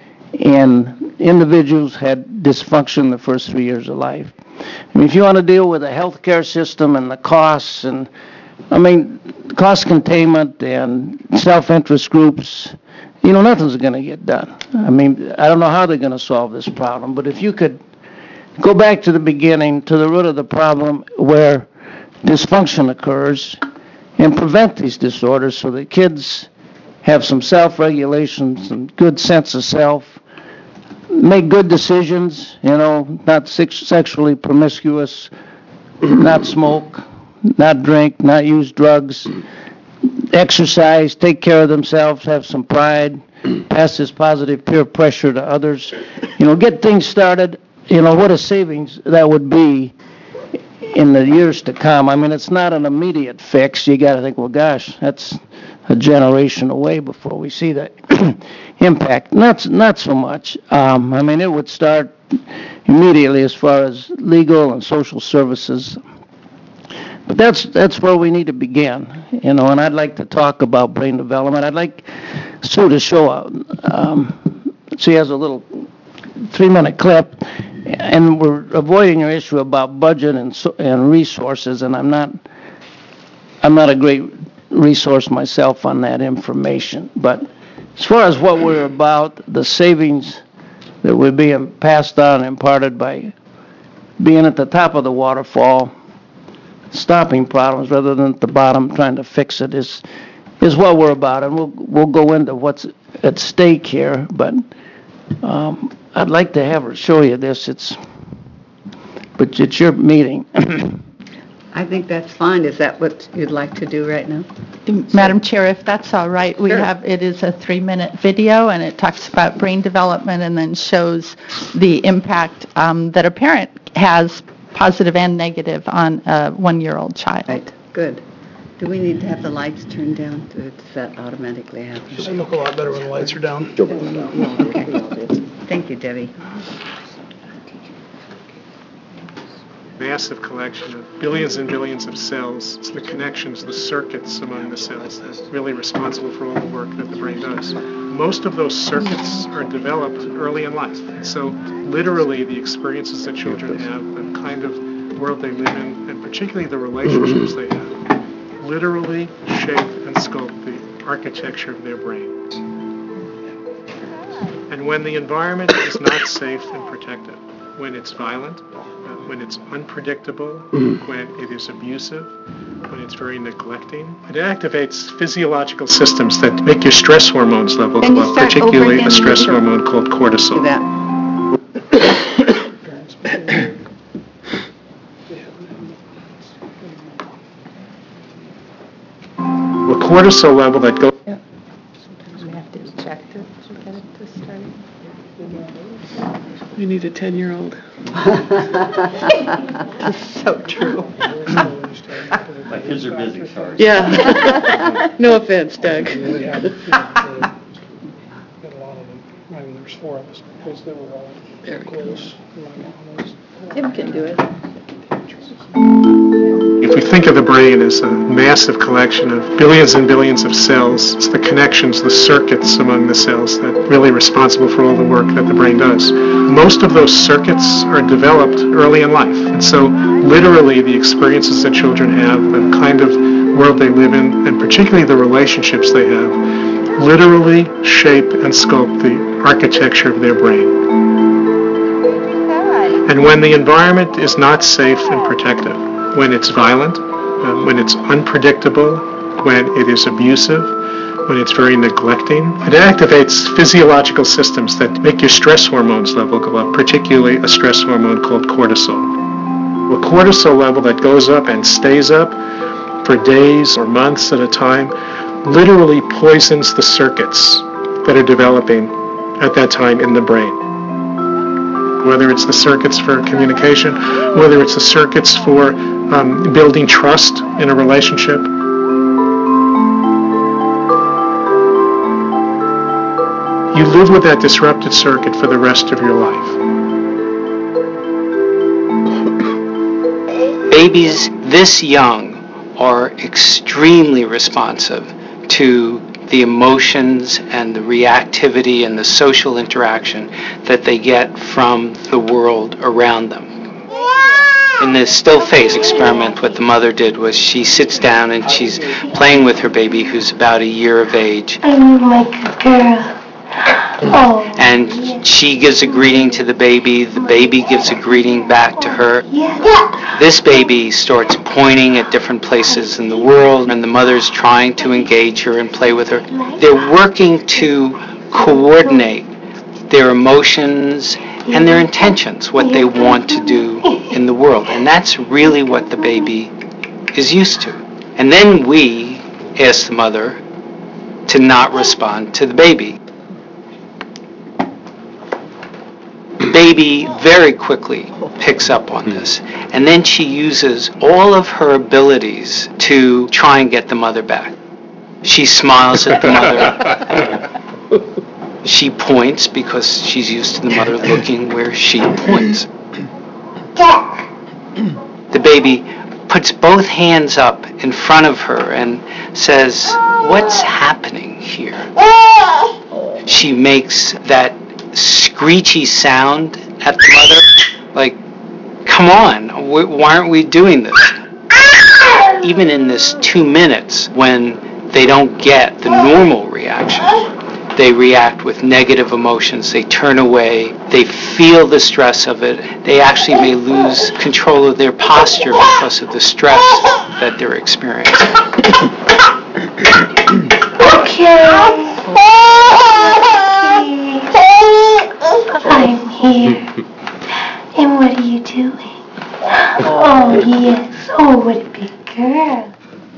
[SPEAKER 8] in individuals had dysfunction the first three years of life. I mean, if you want to deal with the healthcare system and the costs and, I mean, cost containment and self-interest groups, you know, nothing's going to get done. I mean, I don't know how they're going to solve this problem, but if you could go back to the beginning, to the root of the problem where dysfunction occurs, and prevent these disorders so that kids have some self-regulation, some good sense of self, make good decisions, you know, not sex- sexually promiscuous, not smoke, not drink, not use drugs, exercise, take care of themselves, have some pride, pass this positive peer pressure to others, you know, get things started, you know, what a savings that would be in the years to come. I mean, it's not an immediate fix. You got to think, well, gosh, that's a generation away before we see that impact. Not, not so much. Um, I mean, it would start immediately as far as legal and social services. But that's that's where we need to begin, you know, and I'd like to talk about brain development. I'd like Sue to show up. Um, she has a little three-minute clip, and we're avoiding your issue about budget and so, and resources, and I'm not I'm not a great resource myself on that information. But as far as what we're about, the savings that we're being passed on and imparted by being at the top of the waterfall, stopping problems rather than at the bottom trying to fix it is is what we're about, and we'll we'll go into what's at stake here. But um, I'd like to have her show you this. It's but it's your meeting.
[SPEAKER 1] I think that's fine. Is that what you'd like to do right now?
[SPEAKER 3] Madam Chair, if that's all right, we
[SPEAKER 1] Sure.
[SPEAKER 3] have, it is a three-minute video, and it talks about brain development and then shows the impact um, that a parent has, positive and negative, on a one-year-old child.
[SPEAKER 1] Right, good. Do we need to have the lights turned down? Does that automatically happen?
[SPEAKER 9] They look a lot better when the lights are down.
[SPEAKER 1] Okay. Thank you, Debbie.
[SPEAKER 12] Massive collection of billions and billions of cells. It's the connections, the circuits among the cells that's really responsible for all the work that the brain does. Most of those circuits are developed early in life. And so literally the experiences that children have, the kind of world they live in, and particularly the relationships they have, literally shape and sculpt the architecture of their brain. And when the environment is not safe and protective, when it's violent, when it's unpredictable, when it is abusive, when it's very neglecting. It activates physiological systems that make your stress hormones levels
[SPEAKER 1] Can you
[SPEAKER 12] low,
[SPEAKER 1] start over
[SPEAKER 12] particularly
[SPEAKER 1] again,
[SPEAKER 12] a stress
[SPEAKER 1] Lisa?
[SPEAKER 12] hormone called cortisol.
[SPEAKER 1] Do that.
[SPEAKER 12] The cortisol level that goes
[SPEAKER 3] We have to check to get it to start.
[SPEAKER 7] We need a ten-year-old.
[SPEAKER 3] That's so true.
[SPEAKER 2] My kids are busy, sorry.
[SPEAKER 7] Yeah. No offense, Doug.
[SPEAKER 9] Really have, you know, got a lot of them. I mean, there's four of us, because they were all close.
[SPEAKER 5] Tim can do it.
[SPEAKER 12] If we think of the brain as a massive collection of billions and billions of cells. It's the connections, the circuits among the cells that are really responsible for all the work that the brain does. Most of those circuits are developed early in life. And so literally the experiences that children have, the kind of world they live in, and particularly the relationships they have, literally shape and sculpt the architecture of their brain. And when the environment is not safe and protective, when it's violent, uh, when it's unpredictable, when it is abusive, when it's very neglecting, it activates physiological systems that make your stress hormones level go up, particularly a stress hormone called cortisol. A cortisol level that goes up and stays up for days or months at a time literally poisons the circuits that are developing at that time in the brain. Whether it's the circuits for communication, whether it's the circuits for um, building trust in a relationship. You live with that disrupted circuit for the rest of your life.
[SPEAKER 13] Babies this young are extremely responsive to the emotions and the reactivity and the social interaction that they get from the world around them. In the still face experiment, what the mother did was she sits down and she's playing with her baby who's about a year of age.
[SPEAKER 14] I'm like a girl. Oh.
[SPEAKER 13] And she gives a greeting to the baby, the baby gives a greeting back to her.
[SPEAKER 14] Yeah.
[SPEAKER 13] This baby starts pointing at different places in the world, and the mother's trying to engage her and play with her. They're working to coordinate their emotions and their intentions, what they want to do in the world. And that's really what the baby is used to. And then we ask the mother to not respond to the baby. The baby very quickly picks up on this, and then she uses all of her abilities to try and get the mother back. She smiles at the mother. She points because she's used to the mother looking where she points. The baby puts both hands up in front of her and says, "What's happening here?" She makes that screechy sound at the mother, like, come on, why aren't we doing this? Even in this two minutes, when they don't get the normal reaction, they react with negative emotions, they turn away, they feel the stress of it, they actually may lose control of their posture because of the stress that they're experiencing.
[SPEAKER 14] Okay. I'm here. And what are you doing? Oh, yes. Oh, what a big girl.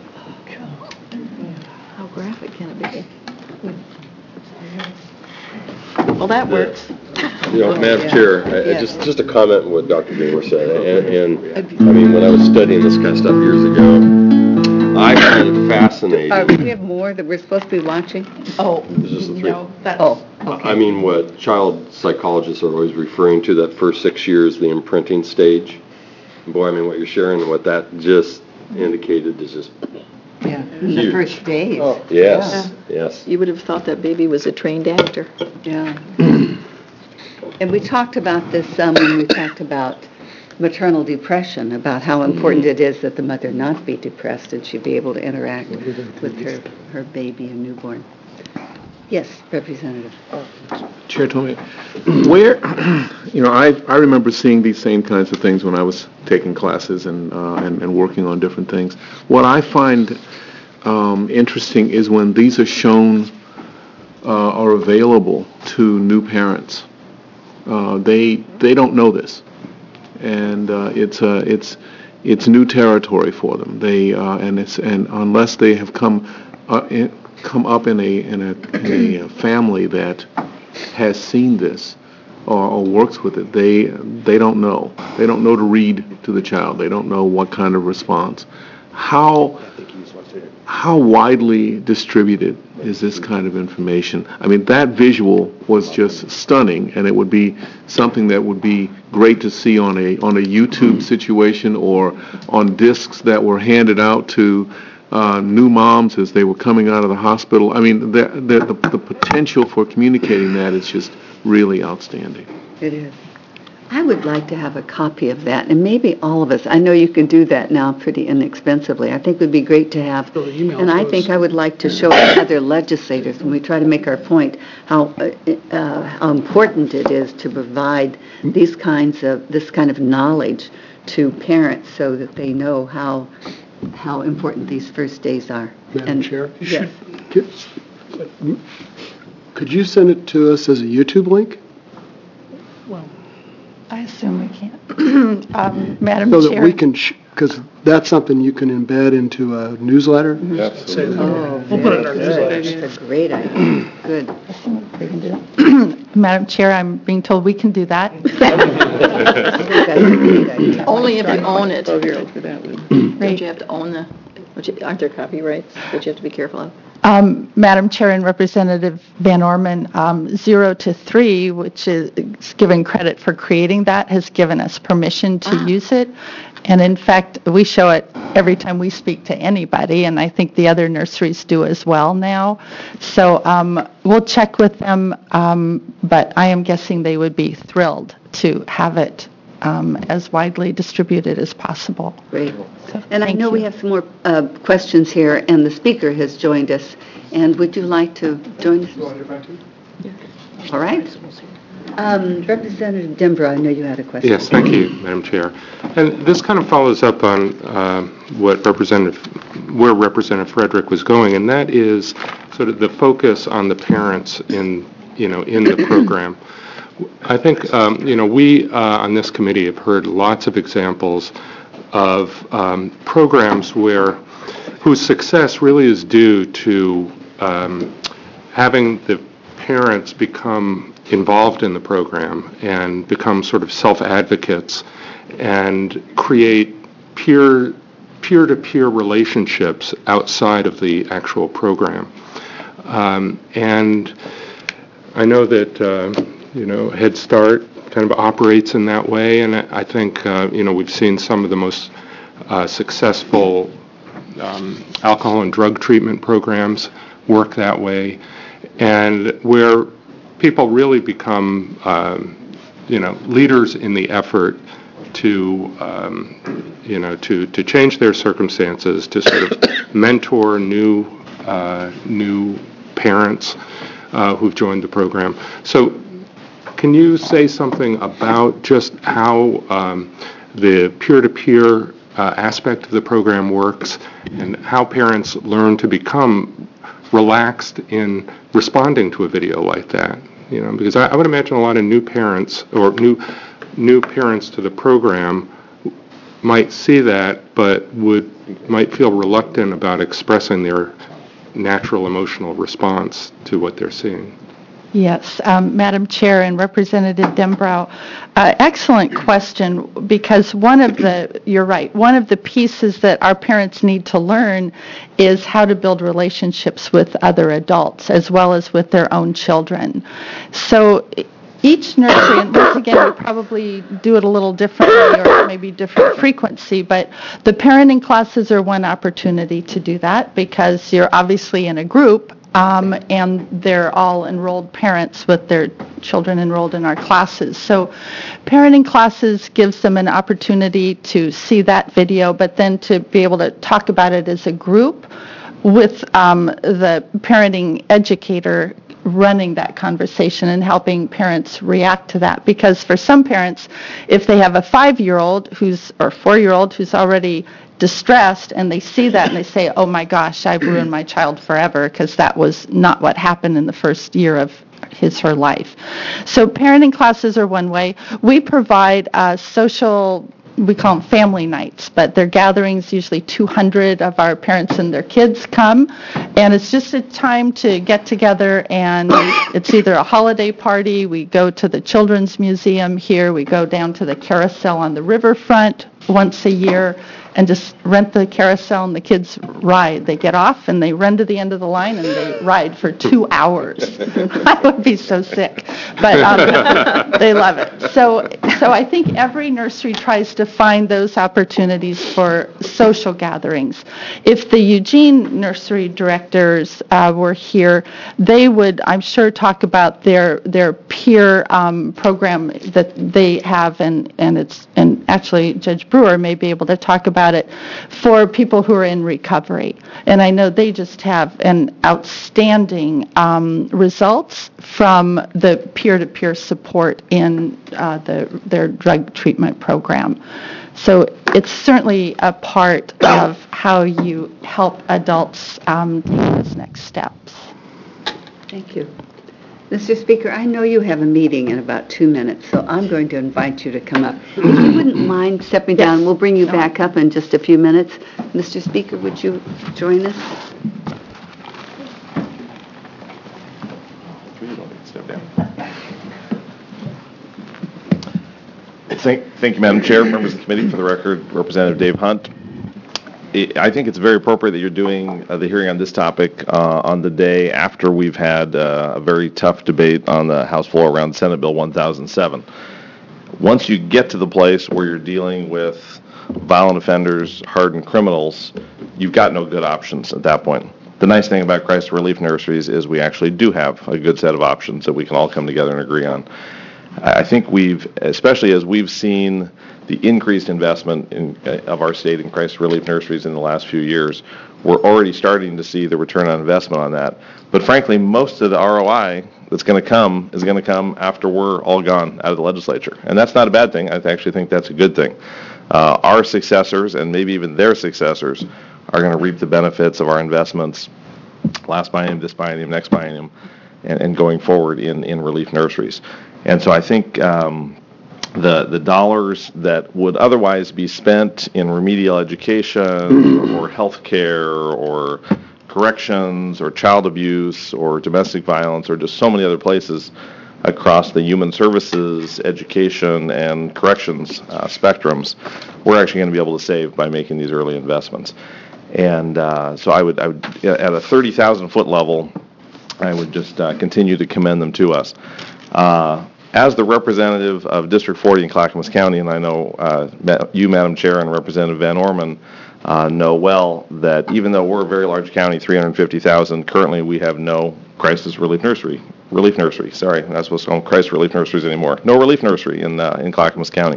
[SPEAKER 5] How graphic can it be? Well, that works.
[SPEAKER 10] You know, Madam Chair, I- I
[SPEAKER 5] Yes.
[SPEAKER 10] just, just a comment on what Doctor Beamer said, and, and, I mean, when I was studying this kind of stuff years ago, I find it fascinating.
[SPEAKER 1] Uh, do we have more that we're supposed to be watching?
[SPEAKER 3] Oh,
[SPEAKER 10] It's just the three.
[SPEAKER 3] no, that's,
[SPEAKER 1] Oh,
[SPEAKER 10] I mean, what child psychologists are always referring to, that first six years, the imprinting stage. Boy, I mean, what you're sharing, what that just indicated is just,
[SPEAKER 1] yeah, in the
[SPEAKER 10] Huge.
[SPEAKER 1] first days.
[SPEAKER 10] yes, yes.
[SPEAKER 5] You would have thought that baby was a trained actor.
[SPEAKER 1] Yeah. And we talked about this um, when we talked about maternal depression, about how important it is that the mother not be depressed and she be able to interact with her, her baby and newborn. Yes, Representative.
[SPEAKER 11] Chair Tomei, where, you know, I, I remember seeing these same kinds of things when I was taking classes and, uh, and, and working on different things. What I find um, interesting is when these are shown uh, or available to new parents. Uh, they, they don't know this. And uh, it's, uh, it's, it's new territory for them. They, uh, and it's, and unless they have come, uh, in, come up in a, in a, in a family that has seen this or, or works with it, they, they don't know. They don't know to read to the child. They don't know what kind of response how, how widely distributed is this kind of information? I mean, that visual was just stunning, and it would be something that would be great to see on a, on a YouTube situation or on discs that were handed out to uh, new moms as they were coming out of the hospital. I mean, the, the, the, the potential for communicating that is just really outstanding.
[SPEAKER 1] It is. I would like to have a copy of that, and maybe all of us. I know you can do that now pretty inexpensively. I think it would be great to have,
[SPEAKER 9] Or email
[SPEAKER 1] and I
[SPEAKER 9] to
[SPEAKER 1] think
[SPEAKER 9] us.
[SPEAKER 1] I would like to show other legislators, when we try to make our point, how, uh, uh, how important it is to provide these kinds of, this kind of knowledge to parents so that they know how, how important these first days are.
[SPEAKER 6] Madam
[SPEAKER 1] And-
[SPEAKER 6] Chair?
[SPEAKER 1] Yes.
[SPEAKER 6] Could- Could you send it to us as a YouTube link?
[SPEAKER 3] I assume we can. Um, Madam
[SPEAKER 6] So that
[SPEAKER 3] Chair.
[SPEAKER 6] we can, because that's something you can embed into a newsletter?
[SPEAKER 9] Say that.
[SPEAKER 1] Oh,
[SPEAKER 9] We'll put it in our
[SPEAKER 1] very good.
[SPEAKER 9] newsletter.
[SPEAKER 1] That's a great idea. Good.
[SPEAKER 3] I assume we can do that. Madam Chair, I'm being told we can do that.
[SPEAKER 1] I think that's a great idea.
[SPEAKER 5] Only if you own it.
[SPEAKER 7] twelve-year-old for that one.
[SPEAKER 5] Don't you have to own the, which- aren't there copyrights that you have to be careful of?
[SPEAKER 3] Um, Madam Chair and Representative Van Orman, um, zero to three, which is given credit for creating that, has given us permission to use it. And in fact, we show it every time we speak to anybody, and I think the other nurseries do as well now. So um, we'll check with them, um, but I am guessing they would be thrilled to have it um, as widely distributed as possible.
[SPEAKER 1] Great.
[SPEAKER 3] So,
[SPEAKER 1] And I
[SPEAKER 3] thank
[SPEAKER 1] know we
[SPEAKER 3] you.
[SPEAKER 1] have some more uh, questions here, and the speaker has joined us. And would you like to join us? All right. Um, Representative Denbrough, I know you had a question.
[SPEAKER 15] Yes, thank you, Madam Chair. And this kind of follows up on uh, what Representative, where Representative Frederick was going, and that is sort of the focus on the parents in, you know, in the program. I think, um, you know, we uh, on this committee have heard lots of examples of um, programs where, whose success really is due to um, having the parents become involved in the program and become sort of self-advocates and create peer, peer-to-peer relationships outside of the actual program. Um, and I know that, uh, you know, Head Start kind of operates in that way, and I think, uh, you know, we've seen some of the most uh, successful um, alcohol and drug treatment programs work that way, and where people really become, um, you know, leaders in the effort to, um, you know, to, to change their circumstances, to sort of mentor new, uh, new parents uh, who've joined the program. So can you say something about just how um, the peer-to-peer uh, aspect of the program works and how parents learn to become relaxed in responding to a video like that? You know, because I, I would imagine a lot of new parents or new new parents to the program might see that, but would might feel reluctant about expressing their natural emotional response to what they're seeing.
[SPEAKER 3] Yes, um, Madam Chair and Representative Denbrough, uh, excellent question, because one of the, you're right, one of the pieces that our parents need to learn is how to build relationships with other adults as well as with their own children. So each nursery, and once again, we probably do it a little differently or maybe different frequency, but the parenting classes are one opportunity to do that because you're obviously in a group. Um, and they're all enrolled parents with their children enrolled in our classes. So parenting classes gives them an opportunity to see that video, but then to be able to talk about it as a group with um, the parenting educator running that conversation and helping parents react to that. Because for some parents, if they have a five-year-old who's, or four-year-old who's already distressed and they see that and they say, oh my gosh, I've ruined my child forever because that was not what happened in the first year of his, her life. So parenting classes are one way. We provide uh, social, we call them family nights, but they're gatherings, usually two hundred of our parents and their kids come, and it's just a time to get together, and it's either a holiday party, we go to the Children's Museum here, we go down to the carousel on the riverfront once a year, and just rent the carousel and the kids ride. They get off and they run to the end of the line and they ride for two hours. I would be so sick, but um, they love it. So, so I think every nursery tries to find those opportunities for social gatherings. If the Eugene nursery directors uh, were here, they would, I'm sure, talk about their their peer um, program that they have, and and it's and actually Judge Brewer may be able to talk about it for people who are in recovery. And I know they just have an outstanding um, results from the peer-to-peer support in uh, the their drug treatment program. So it's certainly a part of how you help adults um, take those next steps.
[SPEAKER 1] Thank you. Mister Speaker, I know you have a meeting in about two minutes, so I'm going to invite you to come up. If you wouldn't mind stepping down,
[SPEAKER 3] Yes.
[SPEAKER 1] we'll bring you back up in just a few minutes. Mister Speaker, would you join us?
[SPEAKER 16] Thank, thank you, Madam Chair, members of the committee. For the record, Representative Dave Hunt. I I think it's very appropriate that you're doing uh, the hearing on this topic uh, on the day after we've had uh, a very tough debate on the House floor around Senate Bill one thousand seven. Once you get to the place where you're dealing with violent offenders, hardened criminals, you've got no good options at that point. The nice thing about Crisis Relief Nurseries is we actually do have a good set of options that we can all come together and agree on. I think we've, especially as we've seen the increased investment in, uh, of our state in crisis relief nurseries in the last few years, we're already starting to see the return on investment on that. But frankly, most of the R O I that's going to come is going to come after we're all gone out of the legislature. And that's not a bad thing. I actually think that's a good thing. Uh, our successors, and maybe even their successors, are going to reap the benefits of our investments last biennium, this biennium, next biennium, and, and going forward in, in relief nurseries. And so I think um, the the dollars that would otherwise be spent in remedial education or health care or corrections or child abuse or domestic violence or just so many other places across the human services, education, and corrections uh, spectrums, we're actually going to be able to save by making these early investments. And uh, so I would, I would, at a thirty thousand foot level, I would just uh, continue to commend them to us. Uh, As the representative of District forty in Clackamas County, and I know uh, you, Madam Chair, and Representative Van Orman uh, know well that even though we're a very large county, three hundred fifty thousand, currently we have no crisis relief nursery, relief nursery, sorry, I'm not supposed to call them crisis relief nurseries anymore, no relief nursery in, uh, in Clackamas County.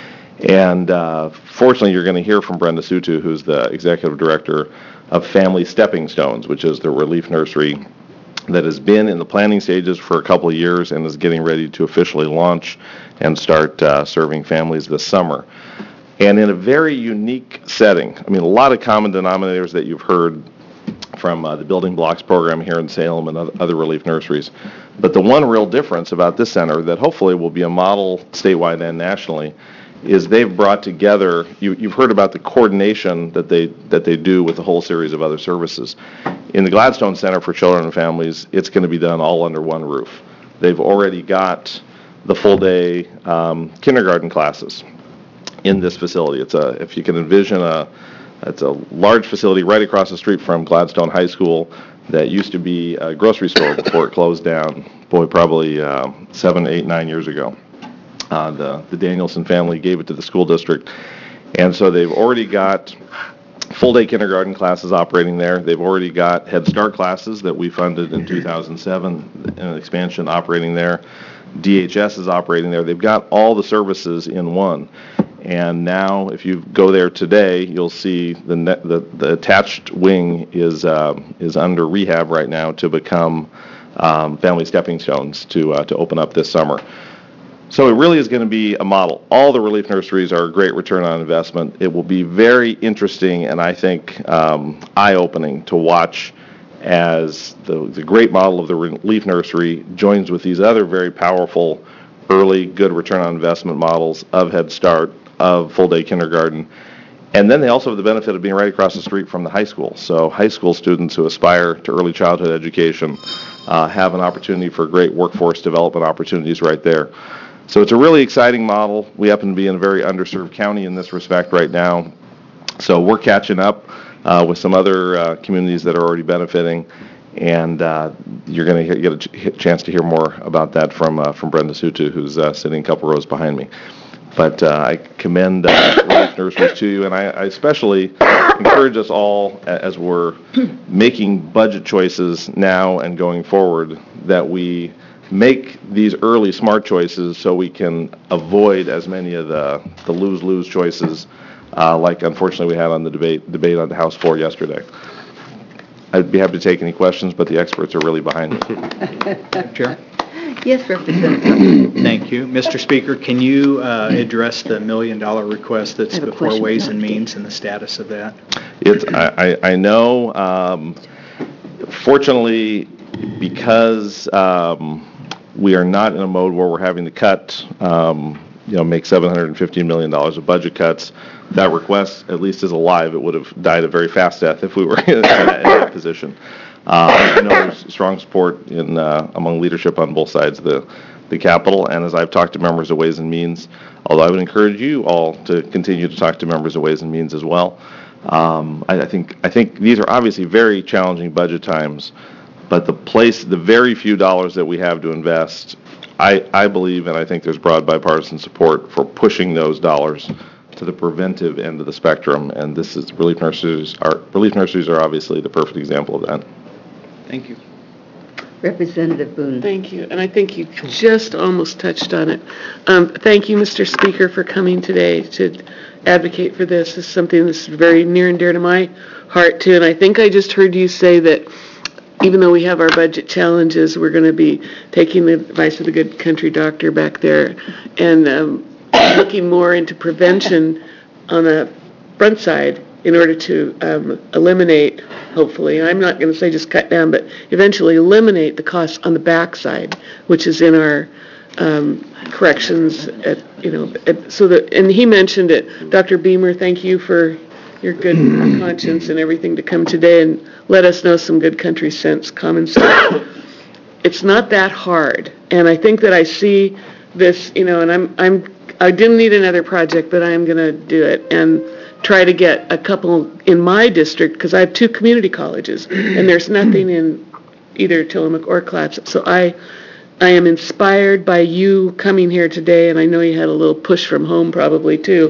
[SPEAKER 16] And uh, fortunately, you're going to hear from Brenda Sutu, who's the Executive Director of Family Stepping Stones, which is the relief nursery that has been in the planning stages for a couple of years and is getting ready to officially launch and start uh, serving families this summer. And in a very unique setting, I mean, a lot of common denominators that you've heard from uh, the Building Blocks program here in Salem and other relief nurseries. But the one real difference about this center that hopefully will be a model statewide and nationally is they've brought together, you, you've heard about the coordination that they that they do with a whole series of other services. In the Gladstone Center for Children and Families, it's going to be done all under one roof. They've already got the full-day um, kindergarten classes in this facility. It's a, if you can envision a, it's a large facility right across the street from Gladstone High School that used to be a grocery store before it closed down, boy, probably uh, seven, eight, nine years ago. Uh, the, the Danielson family gave it to the school district. And so they've already got full-day kindergarten classes operating there. They've already got Head Start classes that we funded in two thousand seven, an expansion operating there. D H S is operating there. They've got all the services in one. And now, if you go there today, you'll see the net, the, the attached wing is uh, is under rehab right now to become um, Family Stepping Stones to uh, to open up this summer. So it really is going to be a model. All the relief nurseries are a great return on investment. It will be very interesting and I think um, eye-opening to watch as the, the great model of the relief nursery joins with these other very powerful early good return on investment models of Head Start, of full-day kindergarten. And then they also have the benefit of being right across the street from the high school. So high school students who aspire to early childhood education uh, have an opportunity for great workforce development opportunities right there. So it's a really exciting model. We happen to be in a very underserved county in this respect right now. So we're catching up uh, with some other uh, communities that are already benefiting, and uh, you're going to get a ch- chance to hear more about that from uh, from Brenda Sutu, who's uh, sitting a couple rows behind me. But uh, I commend uh, Relief Nurseries to you, and I, I especially encourage us all, a- as we're making budget choices now and going forward, that we make these early smart choices so we can avoid as many of the, the lose-lose choices uh, like unfortunately we had on the debate debate on the House floor yesterday. I'd be happy to take any questions, but the experts are really behind me.
[SPEAKER 4] Chair?
[SPEAKER 1] Yes, Representative.
[SPEAKER 4] Thank you. Mister Speaker, can you uh, address the million-dollar request that's
[SPEAKER 1] I have a
[SPEAKER 4] before
[SPEAKER 1] question
[SPEAKER 4] Ways
[SPEAKER 1] for
[SPEAKER 4] and
[SPEAKER 1] Doctor
[SPEAKER 4] Means and the status of that?
[SPEAKER 16] It's, I, I I know, um, fortunately, because um, we are not in a mode where we're having to cut, um, you know, make seven hundred fifteen million dollars of budget cuts, that request at least is alive. It would have died a very fast death if we were in that, in that position. Uh, I know there's strong support in, uh, among leadership on both sides of the, the Capitol, and as I've talked to members of Ways and Means, although I would encourage you all to continue to talk to members of Ways and Means as well. Um, I, I think I think these are obviously very challenging budget times, but the place, the very few dollars that we have to invest, I, I believe, and I think there's broad bipartisan support for pushing those dollars to the preventive end of the spectrum, and this is relief nurseries are relief nurseries are obviously the perfect example of that.
[SPEAKER 4] Thank you.
[SPEAKER 1] Representative Boone.
[SPEAKER 7] Thank you, and I think you just almost touched on it. Um, Thank you, Mister Speaker, for coming today to advocate for this. This is something that's very near and dear to my heart, too, and I think I just heard you say that even though we have our budget challenges, we're going to be taking the advice of the good country doctor back there and um, looking more into prevention on the front side in order to um, eliminate, hopefully, I'm not going to say just cut down, but eventually eliminate the costs on the back side, which is in our um, corrections, at, you know, at, so that, and he mentioned it. Doctor Beamer, thank you for your good conscience and everything to come today and let us know some good country sense, common sense. It's not that hard, and I think that I see this, you know, and I'm, I'm, I didn't need another project, but I am going to do it and try to get a couple in my district, because I have two community colleges, and there's nothing in either Tillamook or Clatsop. So I, I am inspired by you coming here today, and I know you had a little push from home probably too.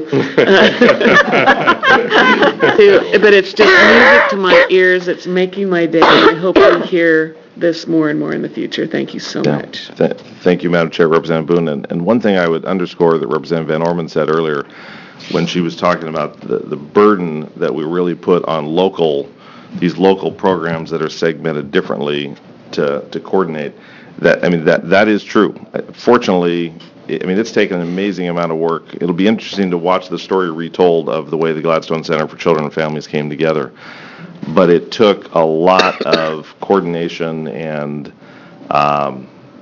[SPEAKER 7] to, but it's just music to my ears. It's making my day, and I hope we hear this more and more in the future. Thank you so
[SPEAKER 16] Yeah.
[SPEAKER 7] much.
[SPEAKER 16] Th- Thank you, Madam Chair, Representative Boone. And, and one thing I would underscore that Representative Van Orman said earlier when she was talking about the, the burden that we really put on local, these local programs that are segmented differently to, to coordinate, that, I mean, that, that is true. Fortunately, I mean, it's taken an amazing amount of work. It'll be interesting to watch the story retold of the way the Gladstone Center for Children and Families came together. But it took a lot of coordination and um,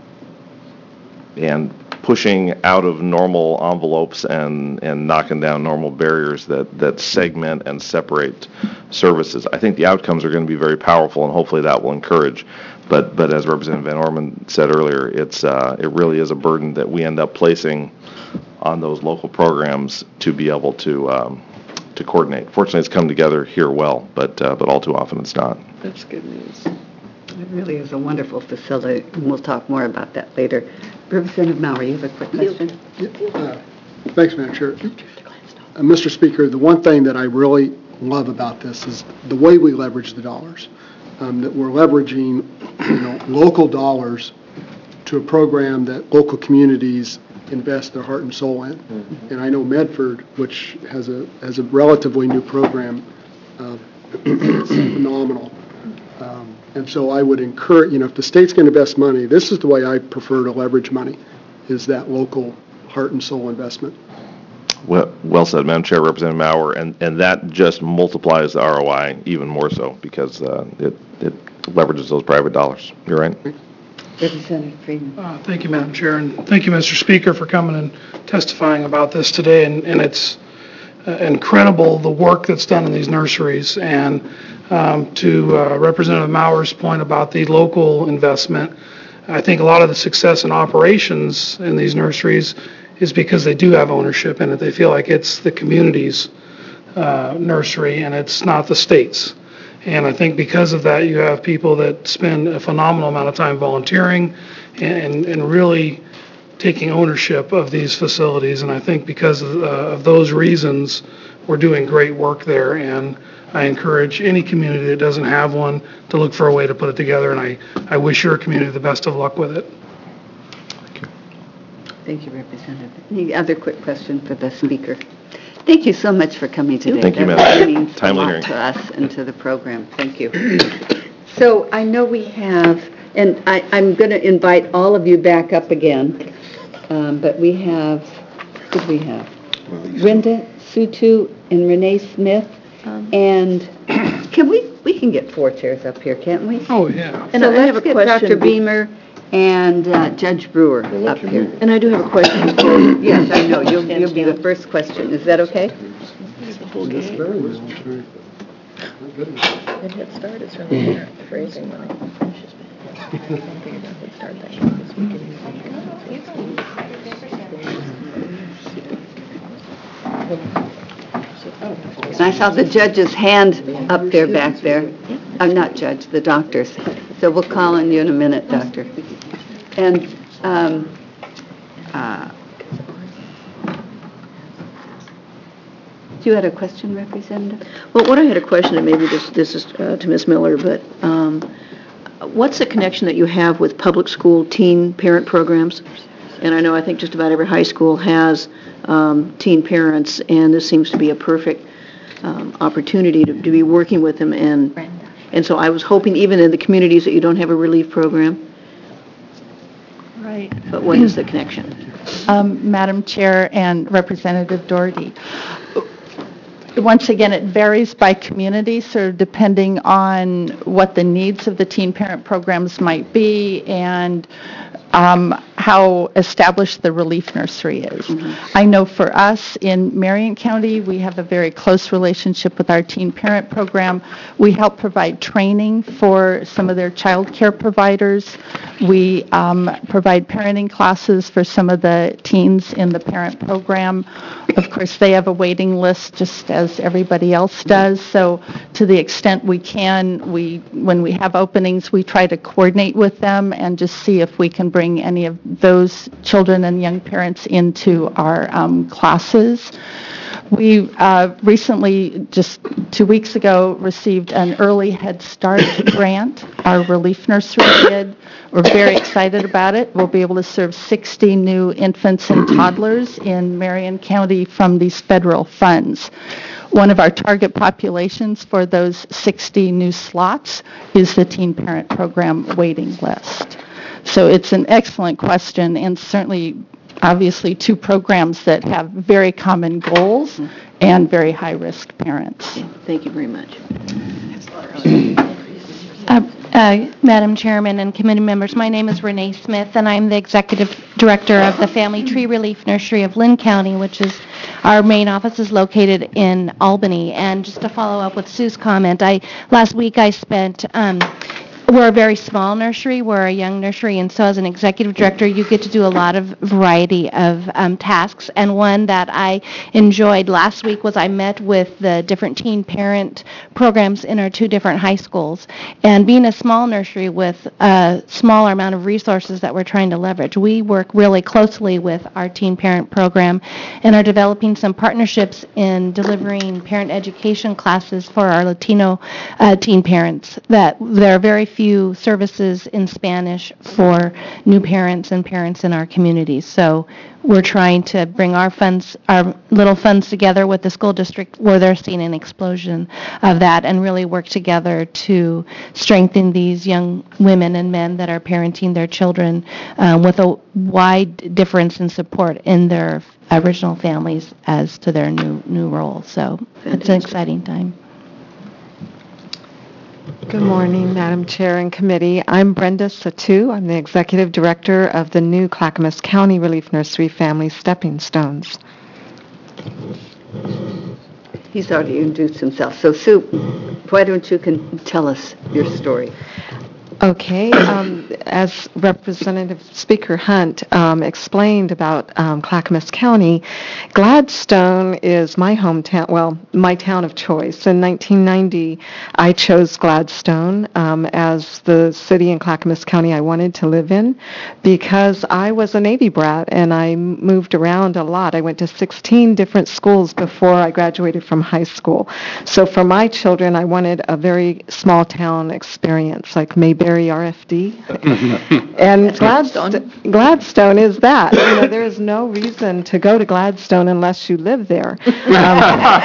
[SPEAKER 16] and pushing out of normal envelopes and, and knocking down normal barriers that, that segment and separate services. I think the outcomes are going to be very powerful, and hopefully that will encourage. But but as Representative Van Orman said earlier, it's uh, it really is a burden that we end up placing on those local programs to be able to um, to coordinate. Fortunately, it's come together here well, but uh, but all too often it's not.
[SPEAKER 7] That's good news.
[SPEAKER 1] It really is a wonderful facility, and we'll talk more about that later. Representative Maurer, you have a quick question?
[SPEAKER 6] Uh, Thanks, Madam Chair. Uh, Mister Speaker, the one thing that I really love about this is the way we leverage the dollars. Um, that we're leveraging, you know, local dollars to a program that local communities invest their heart and soul in. Mm-hmm. And I know Medford, which has a has a relatively new program, uh, is phenomenal. Um, and so I would encourage, you know, if the state's going to invest money, this is the way I prefer to leverage money, is that local heart and soul investment.
[SPEAKER 16] Well, well said, Madam Chair, Representative Maurer, and, and that just multiplies the R O I even more so because uh, it, it leverages those private dollars. You're right.
[SPEAKER 1] Representative Friedman.
[SPEAKER 9] Uh, Thank you, Madam Chair, and thank you, Mister Speaker, for coming and testifying about this today. And, and it's uh, incredible the work that's done in these nurseries. And um, to uh, Representative Maurer's point about the local investment, I think a lot of the success in operations in these nurseries is because they do have ownership in it. They feel like it's the community's uh, nursery, and it's not the state's. And I think because of that, you have people that spend a phenomenal amount of time volunteering and, and really taking ownership of these facilities. And I think because of, uh, of those reasons, we're doing great work there. And I encourage any community that doesn't have one to look for a way to put it together. And I, I wish your community the best of luck with it.
[SPEAKER 1] Thank you, Representative. Any other quick question for the speaker? Thank you so much for coming today.
[SPEAKER 16] Thank you,
[SPEAKER 1] That
[SPEAKER 16] Madam
[SPEAKER 1] really
[SPEAKER 16] Chair.
[SPEAKER 1] means a
[SPEAKER 16] Timely
[SPEAKER 1] lot
[SPEAKER 16] hearing.
[SPEAKER 1] to us and to the program. Thank you. So I know we have, and I, I'm going to invite all of you back up again, um, but we have, who do we have? Brenda Sutu and Renee Smith, and can we, we can get four chairs up here, can't we?
[SPEAKER 9] Oh, yeah.
[SPEAKER 5] And
[SPEAKER 1] So
[SPEAKER 5] I have
[SPEAKER 1] let's
[SPEAKER 5] a
[SPEAKER 1] get Doctor
[SPEAKER 5] question.
[SPEAKER 1] Beamer and uh, Judge Brewer up here.
[SPEAKER 5] And I do have a question for you.
[SPEAKER 1] Yes, I know, you'll, you'll be the first question. Is that okay?
[SPEAKER 6] That's very well, very- my goodness.
[SPEAKER 5] And Head Start is really their phrasing when it finishes. Something about Head Start that this
[SPEAKER 1] And I saw the judge's hand up there back there. I'm not judge, the doctors. So we'll call on you in a minute, doctor. And, um, uh, you had a question, Representative?
[SPEAKER 5] Well, what I had a question, and maybe this, this is uh, to Miz Miller, but um, what's the connection that you have with public school teen parent programs? And I know, I think just about every high school has um, teen parents, and this seems to be a perfect um, opportunity to, to be working with them. And, and so I was hoping, even in the communities that you don't have a relief program,
[SPEAKER 3] Right.
[SPEAKER 5] but what is the connection?
[SPEAKER 3] Um, Madam Chair and Representative Doherty. Once again, it varies by community, so depending on what the needs of the teen parent programs might be and um, how established the relief nursery is. I know for us in Marion County, we have a very close relationship with our teen parent program. We help provide training for some of their child care providers. We um, provide parenting classes for some of the teens in the parent program. Of course, they have a waiting list just as everybody else does, so to the extent we can, we, when we have openings, we try to coordinate with them and just see if we can bring any of those children and young parents into our um, classes. We uh, recently, just two weeks ago, received an early Head Start grant. Our relief nursery did. We're very excited about it. We'll be able to serve sixty new infants and toddlers in Marion County from these federal funds. One of our target populations for those sixty new slots is the teen parent program waiting list. So it's an excellent question, and certainly, obviously, two programs that have very common goals and very high-risk parents.
[SPEAKER 5] Thank you very much.
[SPEAKER 14] Uh, uh, Madam Chairman and committee members, my name is Renee Smith, and I'm the Executive Director of the Family Tree Relief Nursery of Lynn County, which is, our main office is located in Albany. And just to follow up with Sue's comment, I, last week I spent, um, we're a very small nursery, we're a young nursery, and so as an executive director, you get to do a lot of variety of um, tasks, and one that I enjoyed last week was I met with the different teen parent programs in our two different high schools, and being a small nursery with a smaller amount of resources that we're trying to leverage, we work really closely with our teen parent program and are developing some partnerships in delivering parent education classes for our Latino uh, teen parents. That there are very few services in Spanish for new parents and parents in our community. So we're trying to bring our funds, our little funds together with the school district where they're seeing an explosion of that and really work together to strengthen these young women and men that are parenting their children um, with a wide difference in support in their original families as to their new new role. So it's an exciting time.
[SPEAKER 17] Good morning, Madam Chair and Committee. I'm Brenda Satu. I'm the Executive Director of the new Clackamas County Relief Nursery Family Stepping Stones.
[SPEAKER 1] He's already introduced himself. So Sue, why don't you can tell us your story?
[SPEAKER 17] Okay, um, as Representative Speaker Hunt um, explained about um, Clackamas County, Gladstone is my hometown, well, my town of choice. In nineteen ninety, I chose Gladstone um, as the city in Clackamas County I wanted to live in because I was a Navy brat and I moved around a lot. I went to sixteen different schools before I graduated from high school. So for my children, I wanted a very small town experience, like Mayberry R F D. And
[SPEAKER 5] Gladstone.
[SPEAKER 17] Gladstone, Gladstone is that. You know, there is no reason to go to Gladstone unless you live there. Um,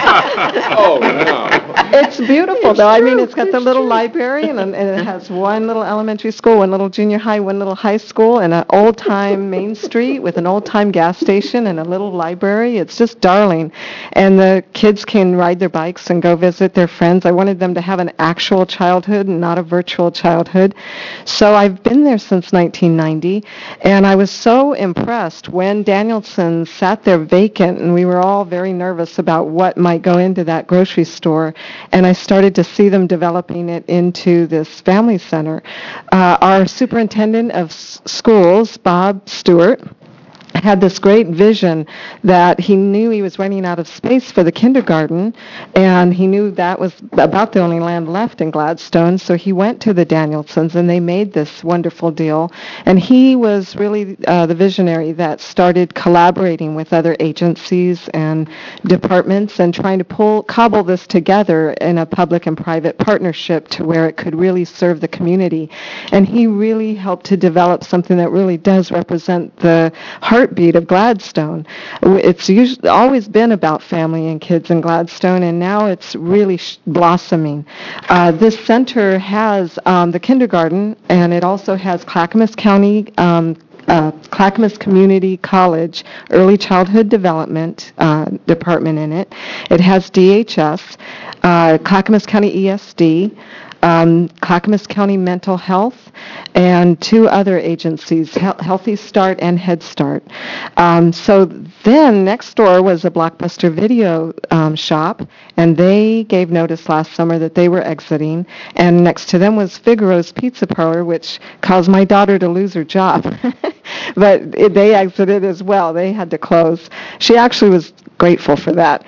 [SPEAKER 11] Oh, no.
[SPEAKER 17] It's beautiful, though. I mean, it's got the little library, and, and it has one little elementary school, one little junior high, one little high school, and an old-time Main Street with an old-time gas station and a little library. It's just darling. And the kids can ride their bikes and go visit their friends. I wanted them to have an actual childhood and not a virtual childhood. So I've been there since nineteen ninety, and I was so impressed when Danielson sat there vacant, and we were all very nervous about what might go into that grocery store, and I started to see them developing it into this family center. Uh, our superintendent of s- schools, Bob Stewart, had this great vision that he knew he was running out of space for the kindergarten, and he knew that was about the only land left in Gladstone, so he went to the Danielsons, and they made this wonderful deal. And he was really uh, the visionary that started collaborating with other agencies and departments and trying to pull, cobble this together in a public and private partnership to where it could really serve the community. And he really helped to develop something that really does represent the heartbeat of Gladstone. It's usually always been about family and kids in Gladstone, and now it's really sh- blossoming. Uh, this center has um, the kindergarten, and it also has Clackamas County um, Uh, Clackamas Community College Early Childhood Development uh, Department in it. It has D H S, uh, Clackamas County E S D, um, Clackamas County Mental Health, and two other agencies, Hel- Healthy Start and Head Start. Um, so then next door was a Blockbuster Video um, shop, and they gave notice last summer that they were exiting. And next to them was Figaro's Pizza Parlor, which caused my daughter to lose her job. But it, they exited as well. They had to close. She actually was grateful for that.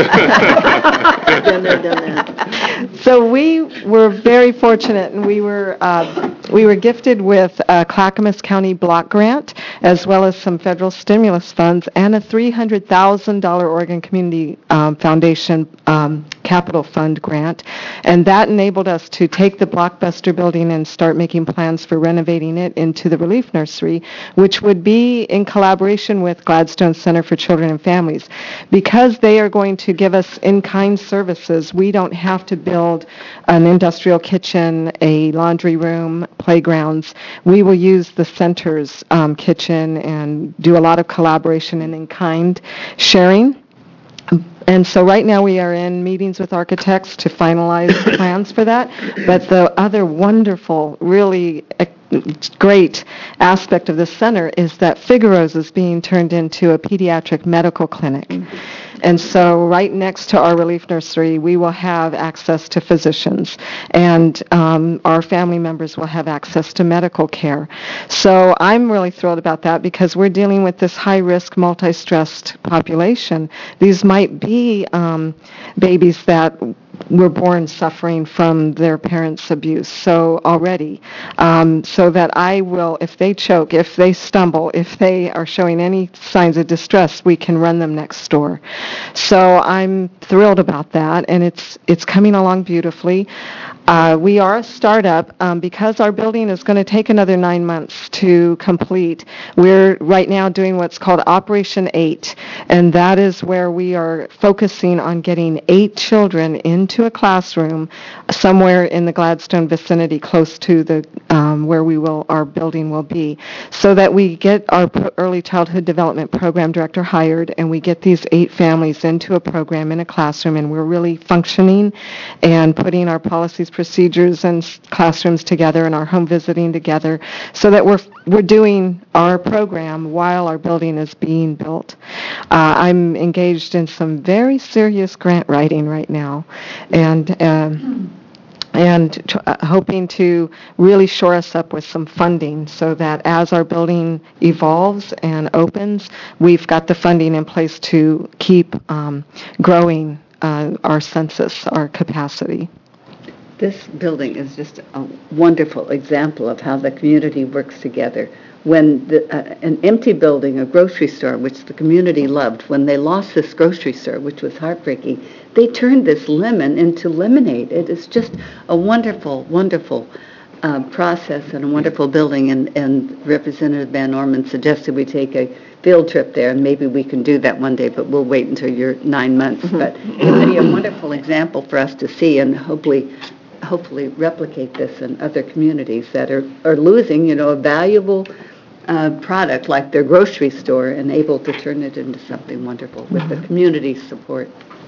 [SPEAKER 5] Been there, done that.
[SPEAKER 17] So we were very fortunate, and we were uh, we were gifted with a Clackamas County block grant, as well as some federal stimulus funds, and a three hundred thousand dollars Oregon Community um, Foundation um, capital fund grant, and that enabled us to take the Blockbuster building and start making plans for renovating it into the Relief Nursery, which would be in collaboration with Gladstone Center for Children and Families. Because they are going to give us in-kind services, we don't have to build an industrial kitchen, a laundry room, playgrounds. We will use the center's um, kitchen and do a lot of collaboration and in-kind sharing. And so right now we are in meetings with architects to finalize plans for that. But the other wonderful, really uh, great aspect of this center is that Figaro's is being turned into a pediatric medical clinic. And so right next to our relief nursery, we will have access to physicians, and um, our family members will have access to medical care. So I'm really thrilled about that because we're dealing with this high-risk, multi-stressed population. These might be um, babies that were born suffering from their parents' abuse, so already, um, so that I will, if they choke, if they stumble, if they are showing any signs of distress, we can run them next door. So I'm thrilled about that, and it's it's coming along beautifully. Uh, we are a startup um, because our building is going to take another nine months to complete. We're right now doing what's called Operation eight, and that is where we are focusing on getting eight children into a classroom somewhere in the Gladstone vicinity, close to the um, where we will our building will be, so that we get our pro- early childhood development program director hired, and we get these eight families into a program in a classroom, and we're really functioning and putting our policies, procedures, and s- classrooms together, and our home visiting together, so that we're we're doing our program while our building is being built. Uh, I'm engaged in some very serious grant writing right now, and um, and tr- uh, hoping to really shore us up with some funding so that as our building evolves and opens, we've got the funding in place to keep um, growing uh, our census, our capacity.
[SPEAKER 1] This building is just a wonderful example of how the community works together. When the, uh, an empty building, a grocery store, which the community loved, when they lost this grocery store, which was heartbreaking, they turned this lemon into lemonade. It is just a wonderful, wonderful uh, process and a wonderful building, and, and Representative Van Orman suggested we take a field trip there, and maybe we can do that one day, but we'll wait until you're nine months. Mm-hmm. But it would be a wonderful example for us to see, and hopefully hopefully replicate this in other communities that are, are losing, you know, a valuable uh, product like their grocery store and able to turn it into something wonderful with the community's support.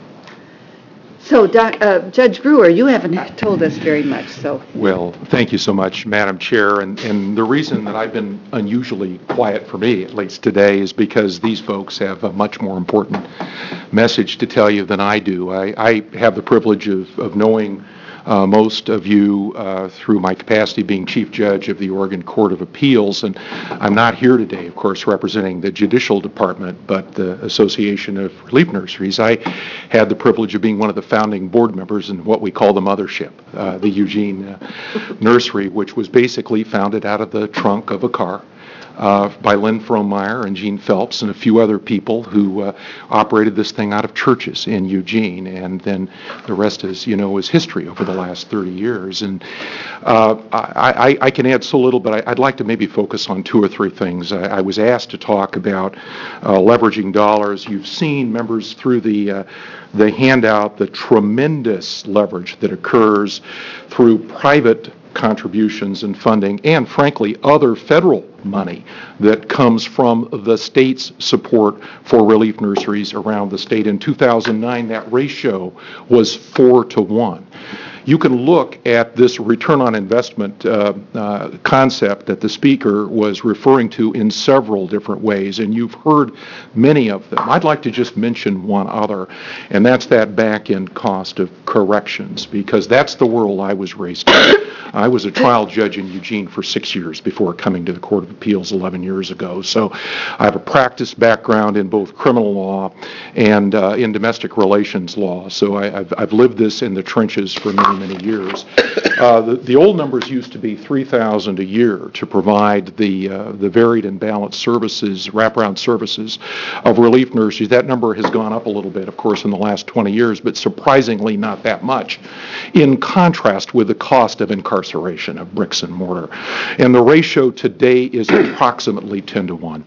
[SPEAKER 1] So, Doc, uh, Judge Brewer, you haven't told us very much, so.
[SPEAKER 18] Well, thank you so much, Madam Chair. And, and the reason that I've been unusually quiet for me, at least today, is because these folks have a much more important message to tell you than I do. I, I have the privilege of, of knowing Uh, most of you uh, through my capacity being Chief Judge of the Oregon Court of Appeals, and I'm not here today, of course, representing the Judicial Department, but the Association of Relief Nurseries. I had the privilege of being one of the founding board members in what we call the mothership, uh, the Eugene uh, Nursery, which was basically founded out of the trunk of a car Uh, by Lynn Frohmeyer and Gene Phelps and a few other people who uh, operated this thing out of churches in Eugene, and then the rest, is, you know, is history over the last thirty years. And uh, I, I, I can add so little, but I, I'd like to maybe focus on two or three things. I, I was asked to talk about uh, leveraging dollars. You've seen, members, through the uh, the handout, the tremendous leverage that occurs through private contributions and funding, and frankly, other federal money that comes from the state's support for relief nurseries around the state. In two thousand nine, that ratio was four to one. You can look at this return on investment uh, uh, concept that the speaker was referring to in several different ways, and you've heard many of them. I'd like to just mention one other, and that's that back-end cost of corrections, because that's the world I was raised in. I was a trial judge in Eugene for six years before coming to the Court of Appeals eleven years ago. So I have a practice background in both criminal law and uh, in domestic relations law. So I, I've, I've lived this in the trenches for many, many years. Uh, the, the old numbers used to be three thousand dollars a year to provide the, uh, the varied and balanced services, wraparound services of relief nurseries. That number has gone up a little bit, of course, in the last twenty years, but surprisingly not that much, in contrast with the cost of incarceration of bricks and mortar. And the ratio today is approximately ten to one.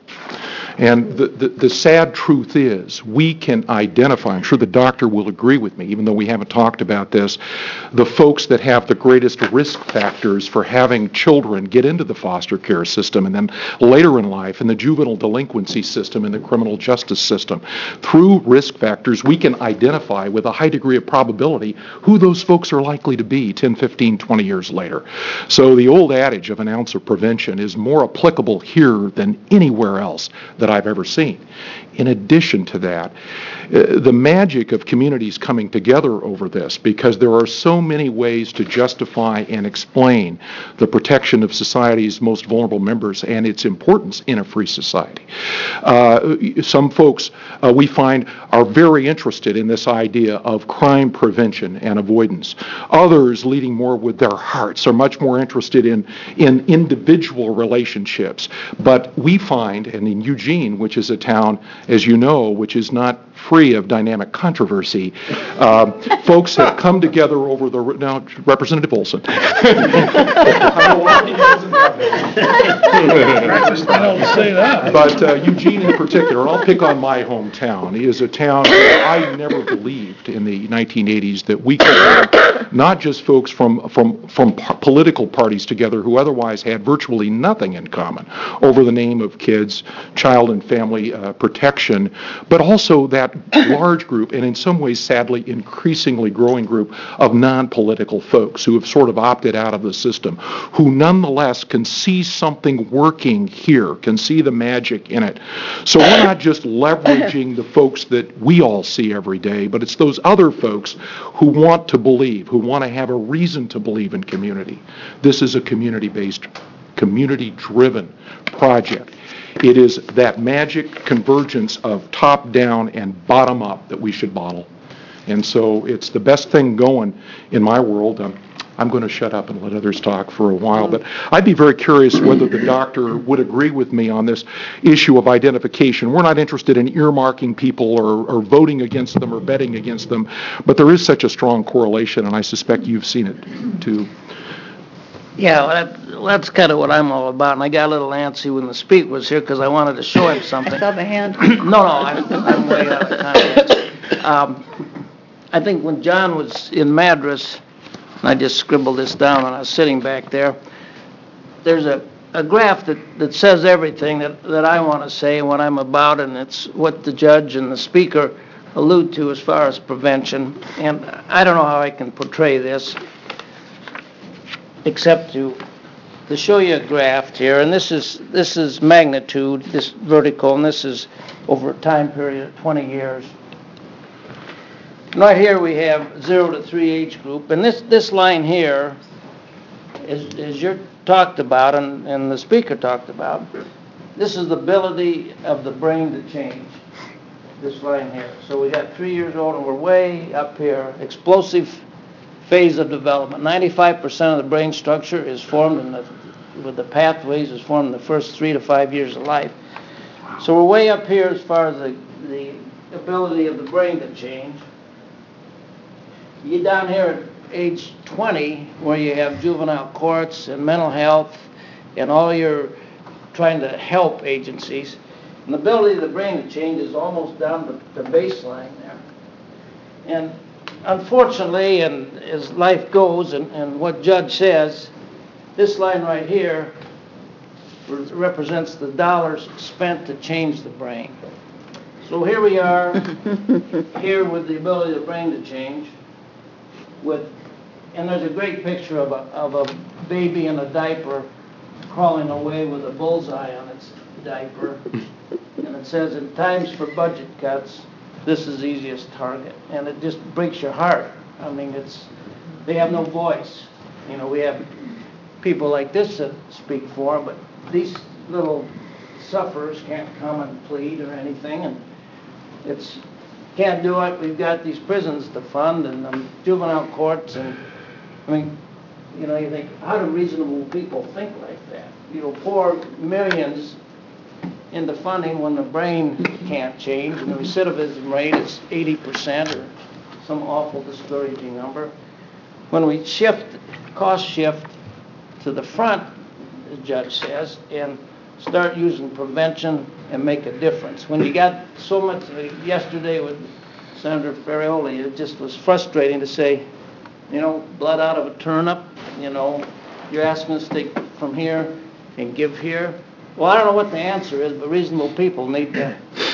[SPEAKER 18] And the, the, the sad truth is, we can identify, I'm sure the doctor will agree with me, even though we haven't talked about this, the folks that have the greatest risk factors for having children get into the foster care system, and then later in life in the juvenile delinquency system, in the criminal justice system. Through risk factors, we can identify with a high degree of probability who those folks are likely to be ten, fifteen, twenty years later. So the old adage of an ounce of prevention is more applicable here than anywhere else that I've ever seen. In addition to that, uh, the magic of communities coming together over this, because there are so many ways to justify and explain the protection of society's most vulnerable members and its importance in a free society. Uh, some folks uh, we find are very interested in this idea of crime prevention and avoidance. Others, leading more with their hearts, are much more interested in, in individual relationships. But we find, and in Eugene, which is a town, as you know, which is not free of dynamic controversy, uh, folks have come together over the, now, Representative Olson. But uh, Eugene in particular, and I'll pick on my hometown, is a town where I never believed in the nineteen eighties that we could have not just folks from, from, from political parties together who otherwise had virtually nothing in common over the name of kids, child and family uh, protection, but also that that large group, and in some ways sadly increasingly growing group of non-political folks who have sort of opted out of the system, who nonetheless can see something working here, can see the magic in it. So we're not just leveraging the folks that we all see every day, but it's those other folks who want to believe, who want to have a reason to believe in community. This is a community-based, community-driven project. It is that magic convergence of top-down and bottom-up that we should model. And so it's the best thing going in my world. Um, I'm going to shut up and let others talk for a while, but I'd be very curious whether the doctor would agree with me on this issue of identification. We're not interested in earmarking people or, or voting against them or betting against them, but there is such a strong correlation, and I suspect you've seen it too.
[SPEAKER 8] Yeah, well, that, well, that's kind of what I'm all about, and I got a little antsy when the speaker was here because I wanted to show him something.
[SPEAKER 1] I saw the hand.
[SPEAKER 8] No, no, I'm, I'm way out of context. Um, I think when John was in Madras, and I just scribbled this down when I was sitting back there, there's a, a graph that, that says everything that, that I want to say and what I'm about, and it's what the judge and the speaker allude to as far as prevention. And I don't know how I can portray this except to to show you a graph here, and this is this is magnitude, this vertical, and this is over a time period of twenty years. And right here we have zero to three age group, and this this line here is is you're talked about and, and the speaker talked about. This is the ability of the brain to change. This line here. So we got three years old and we're way up here. Explosive phase of development. ninety-five percent of the brain structure is formed in the, with the pathways is formed in the first three to five years of life. So we're way up here as far as the, the ability of the brain to change. You get down here at age twenty, where you have juvenile courts and mental health and all your trying to help agencies. And the ability of the brain to change is almost down to the baseline there. And unfortunately, and as life goes, and, and what Judge says, this line right here represents the dollars spent to change the brain. So here we are, here with the ability of the brain to change, with, and there's a great picture of a, of a baby in a diaper crawling away with a bullseye on its diaper. And it says, in times for budget cuts, this is the easiest target. And it just breaks your heart. I mean, it's, they have no voice. You know, we have people like this that speak for them, but these little sufferers can't come and plead or anything. And it's, can't do it. We've got these prisons to fund and um, juvenile courts. And, I mean, you know, you think, how do reasonable people think like that? You know, pour millions into funding when the brain can't change, and the recidivism rate is eighty percent or some awful discouraging number. When we shift, cost shift to the front, the judge says, and start using prevention and make a difference. When you got so much, yesterday with Senator Ferrioli, it just was frustrating to say, you know, blood out of a turnip, you know, you're asking us to take from here and give here. Well, I don't know what the answer is, but reasonable people need to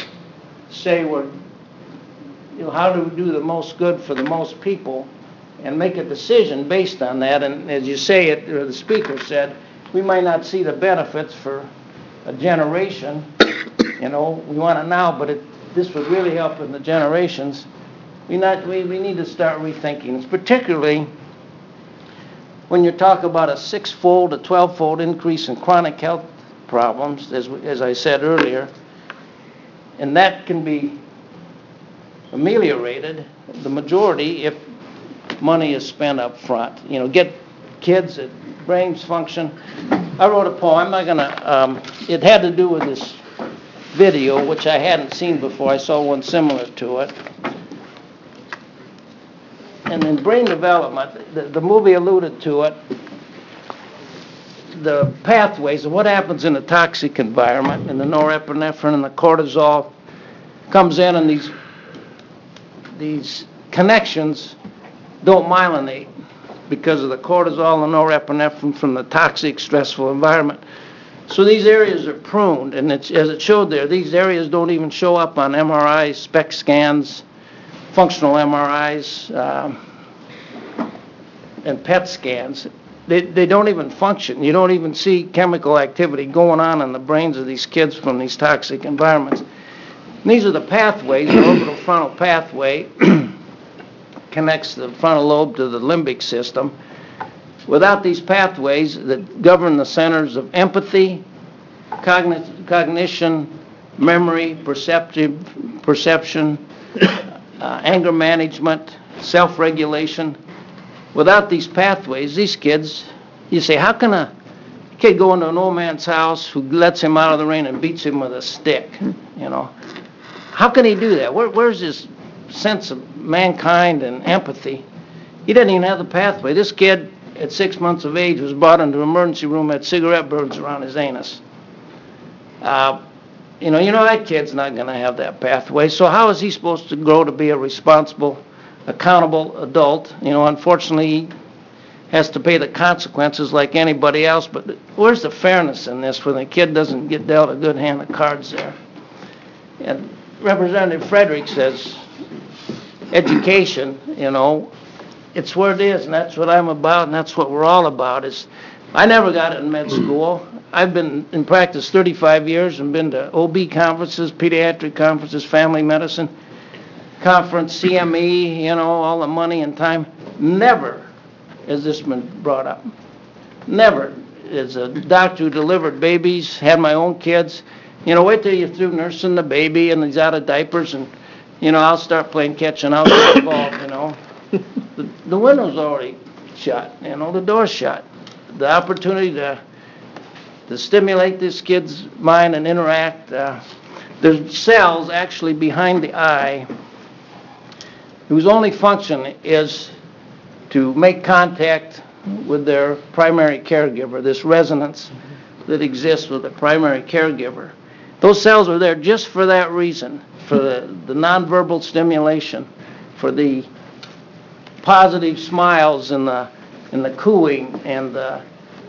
[SPEAKER 8] say, we're, you know, how do we do the most good for the most people and make a decision based on that. And as you say it, or the speaker said, we might not see the benefits for a generation. You know, we want it now, but it, this would really help in the generations. We, not, we, we need to start rethinking. It's particularly when you talk about a six-fold, a twelve-fold increase in chronic health problems, as, as I said earlier, and that can be ameliorated, the majority, if money is spent up front. You know, get kids that brains function. I wrote a poem. I'm not going to, um, it had to do with this video, which I hadn't seen before. I saw one similar to it. And in brain development, the, the movie alluded to it, the pathways of what happens in a toxic environment, and the norepinephrine and the cortisol comes in, and these these connections don't myelinate because of the cortisol and norepinephrine from the toxic, stressful environment. So these areas are pruned, and it's, as it showed there, these areas don't even show up on M R Is, SPECT scans, functional M R Is, um, and P E T scans. They, they don't even function. You don't even see chemical activity going on in the brains of these kids from these toxic environments. And these are the pathways. The orbital frontal pathway connects the frontal lobe to the limbic system. Without these pathways that govern the centers of empathy, cogni- cognition, memory, perceptive, perception, uh, anger management, self-regulation, without these pathways, these kids, you say, how can a kid go into an old man's house who lets him out of the rain and beats him with a stick, you know? How can he do that? Where, where's his sense of mankind and empathy? He doesn't even have the pathway. This kid, at six months of age, was brought into the emergency room, had cigarette burns around his anus. Uh, you know, you know that kid's not going to have that pathway, so how is he supposed to grow to be a responsible, accountable adult? You know, unfortunately, he has to pay the consequences like anybody else, but where's the fairness in this when the kid doesn't get dealt a good hand of cards there? And Representative Frederick says, education, you know, it's where it is, and that's what I'm about, and that's what we're all about. Is I never got it in med school. I've been in practice thirty-five years and been to O B conferences, pediatric conferences, family medicine conference, C M E, you know, all the money and time. Never has this been brought up. Never. As a doctor who delivered babies, had my own kids, you know, wait till you're through nursing the baby and he's out of diapers and, you know, I'll start playing catch and I'll get involved, you know. The, the window's already shut, you know, the door's shut. The opportunity to, to stimulate this kid's mind and interact, uh, there's cells actually behind the eye whose only function is to make contact with their primary caregiver, this resonance that exists with the primary caregiver. Those cells are there just for that reason, for the, the nonverbal stimulation, for the positive smiles and the, and the cooing and the,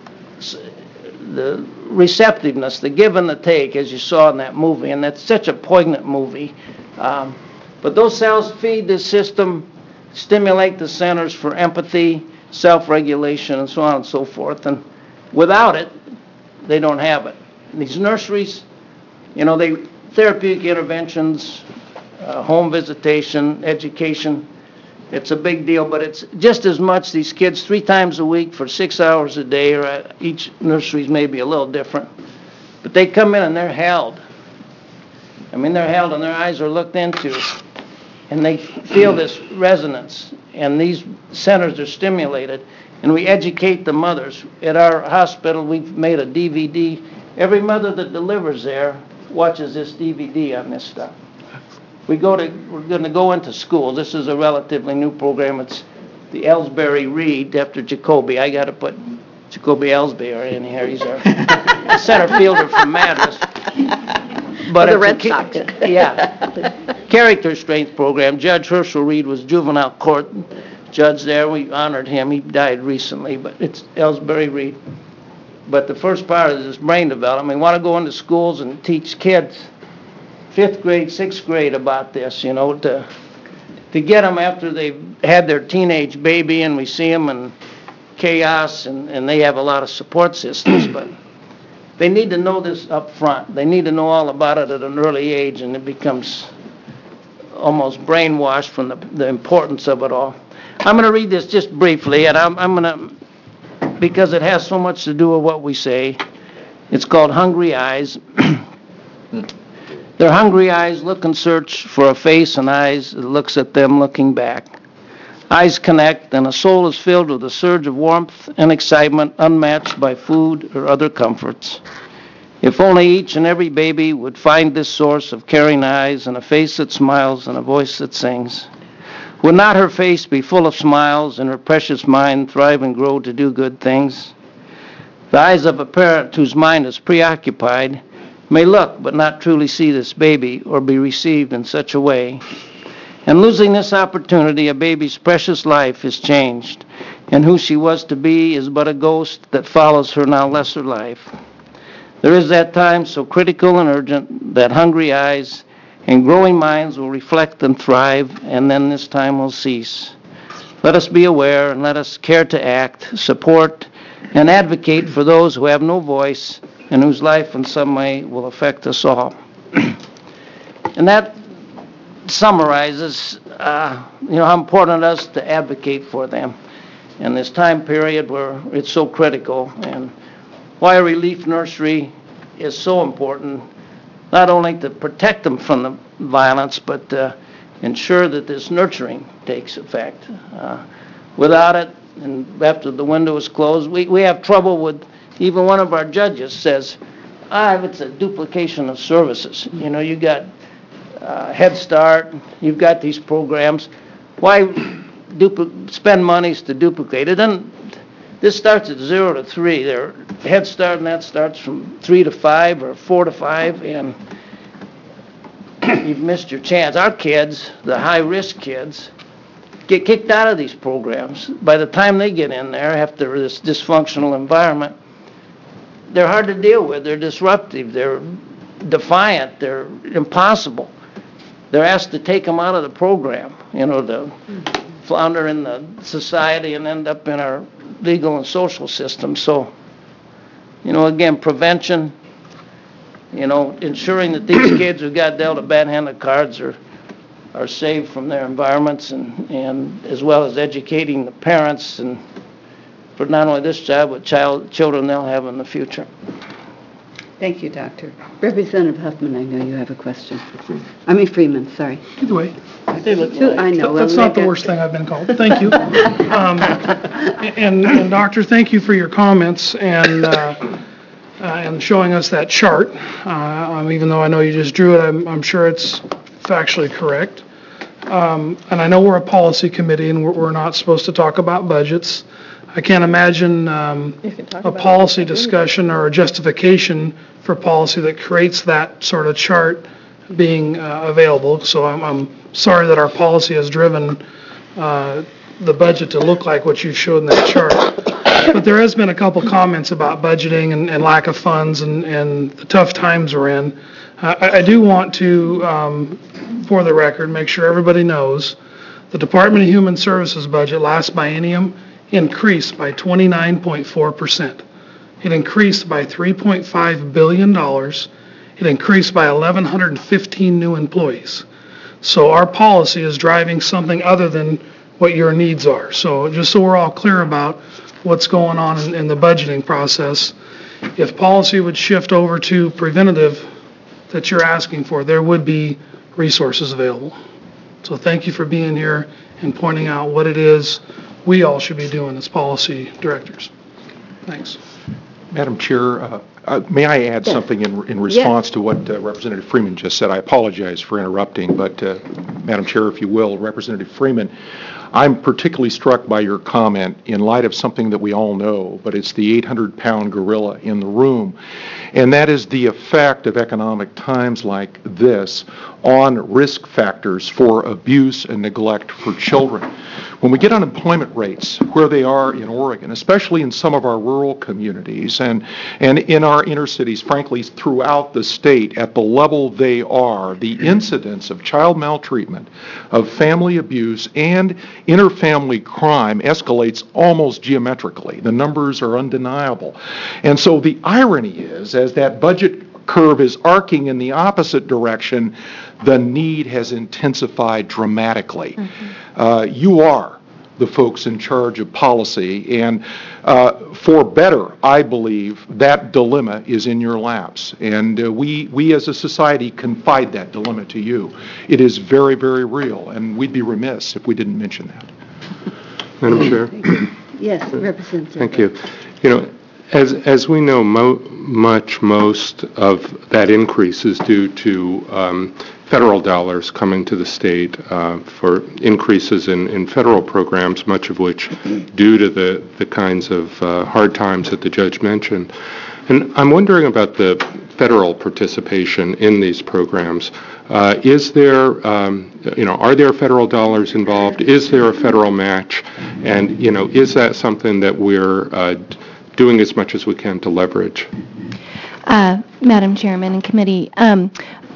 [SPEAKER 8] the receptiveness, the give and the take, as you saw in that movie, and that's such a poignant movie. Um, but those cells feed the system, stimulate the centers for empathy, self-regulation, and so on and so forth. And without it, they don't have it. And these nurseries, you know, they therapeutic interventions, uh, home visitation, education, it's a big deal, but it's just as much these kids three times a week for six hours a day, or at each nursery's maybe a little different. But they come in and they're held. I mean, they're held and their eyes are looked into, and they feel this resonance, and these centers are stimulated, and we educate the mothers. At our hospital, we've made a D V D. Every mother that delivers there watches this D V D on this stuff. We go to, we're going to go into schools. This is a relatively new program. It's the Ellsbury Reed after Jacoby. I got to put Jacoby Ellsbury in here. He's our center fielder from Madras. But
[SPEAKER 5] the Red
[SPEAKER 8] it's a,
[SPEAKER 5] Sox.
[SPEAKER 8] Yeah. Character strength program. Judge Herschel Reed was juvenile court judge there. We honored him. He died recently, but it's Ellsbury Reed. But the first part is this brain development. We want to go into schools and teach kids, fifth grade, sixth grade, about this, you know, to to get them after they've had their teenage baby and we see them in chaos and, and they have a lot of support systems, but they need to know this up front. They need to know all about it at an early age, and it becomes almost brainwashed from the, the importance of it all. I'm going to read this just briefly, and I'm, I'm going to, because it has so much to do with what we say. It's called Hungry Eyes. Their hungry eyes look and search for a face and eyes that looks at them looking back. Eyes connect, and a soul is filled with a surge of warmth and excitement unmatched by food or other comforts. If only each and every baby would find this source of caring eyes and a face that smiles and a voice that sings. Would not her face be full of smiles and her precious mind thrive and grow to do good things? The eyes of a parent whose mind is preoccupied may look but not truly see this baby or be received in such a way. And losing this opportunity, a baby's precious life is changed, and who she was to be is but a ghost that follows her now lesser life. There is that time so critical and urgent that hungry eyes and growing minds will reflect and thrive, and then this time will cease. Let us be aware and let us care to act, support, and advocate for those who have no voice and whose life in some way will affect us all. And that summarizes, uh, you know, how important it is to advocate for them in this time period where it's so critical, and why a relief nursery is so important, not only to protect them from the violence, but uh, ensure that this nurturing takes effect. Uh, without it, and after the window is closed, we, we have trouble with, even one of our judges says, ah, it's a duplication of services. You know, you got uh, Head Start, you've got these programs. Why dupli- spend monies to duplicate it? And this starts at zero to three. There, Head Start and that starts from three to five or four to five, and you've missed your chance. Our kids, the high-risk kids, get kicked out of these programs. By the time they get in there, after this dysfunctional environment, they're hard to deal with. They're disruptive. They're defiant. They're impossible. They're asked to take them out of the program, you know, to flounder in the society and end up in our legal and social system. So, you know, again, prevention, you know, ensuring that these kids who got dealt a bad hand of cards are are saved from their environments, and, and as well as educating the parents and for not only this job, but child, children they'll have in the future.
[SPEAKER 1] Thank you, Doctor. Representative Huffman, I know you have a question. I mean Freeman, sorry.
[SPEAKER 9] Either way.
[SPEAKER 8] They look
[SPEAKER 1] Two- I know.
[SPEAKER 9] That's
[SPEAKER 1] well,
[SPEAKER 9] not the
[SPEAKER 1] make a-
[SPEAKER 9] worst thing I've been called. Thank you. Um, And, and Doctor, thank you for your comments and, uh, uh, and showing us that chart. Uh, um, Even though I know you just drew it, I'm, I'm sure it's factually correct. Um, And I know we're a policy committee and we're, we're not supposed to talk about budgets. I can't imagine um, a policy discussion or a justification for policy that creates that sort of chart being uh, available. So I'm, I'm sorry that our policy has driven uh, the budget to look like what you showed in that chart. But there has been a couple comments about budgeting and, and lack of funds and, and the tough times we're in. Uh, I, I do want to, um, for the record, make sure everybody knows the Department of Human Services budget last biennium increased by twenty-nine point four percent. It increased by three point five billion dollars. It increased by one thousand one hundred fifteen new employees. So our policy is driving something other than what your needs are. So just so we're all clear about what's going on in, in the budgeting process, if policy would shift over to preventative that you're asking for, there would be resources available. So thank you for being here and pointing out what it is we all should be doing as policy directors. Thanks.
[SPEAKER 18] Madam Chair, uh, uh, may I add
[SPEAKER 1] Yes.
[SPEAKER 18] something in in response
[SPEAKER 1] Yes.
[SPEAKER 18] to what uh, Representative Freeman just said? I apologize for interrupting, but uh, Madam Chair, if you will, Representative Freeman, I'm particularly struck by your comment in light of something that we all know, but it's the eight hundred pound gorilla in the room, and that is the effect of economic times like this on risk factors for abuse and neglect for children. When we get unemployment rates where they are in Oregon, especially in some of our rural communities and, and in our inner cities, frankly, throughout the state, at the level they are, the incidence of child maltreatment, of family abuse, and interfamily crime escalates almost geometrically. The numbers are undeniable. And so the irony is, as that budget curve is arcing in the opposite direction, the need has intensified dramatically. Mm-hmm. Uh, you are the folks in charge of policy, and uh, for better, I believe, that dilemma is in your laps. And uh, we, we as a society confide that dilemma to you. It is very, very real, and we'd be remiss if we didn't mention that.
[SPEAKER 15] Madam Chair?
[SPEAKER 1] Yes, Representative.
[SPEAKER 15] Thank you. You know, as, as we know, mo much, most of that increase is due to um, federal dollars coming to the state uh, for increases in, in federal programs, much of which due to the, the kinds of uh, hard times that the judge mentioned. And I'm wondering about the federal participation in these programs. Uh, is there, um, you know, are there federal dollars involved? Is there a federal match? And, you know, is that something that we're uh, doing as much as we can to leverage?
[SPEAKER 14] Uh, Madam Chairman and committee, um,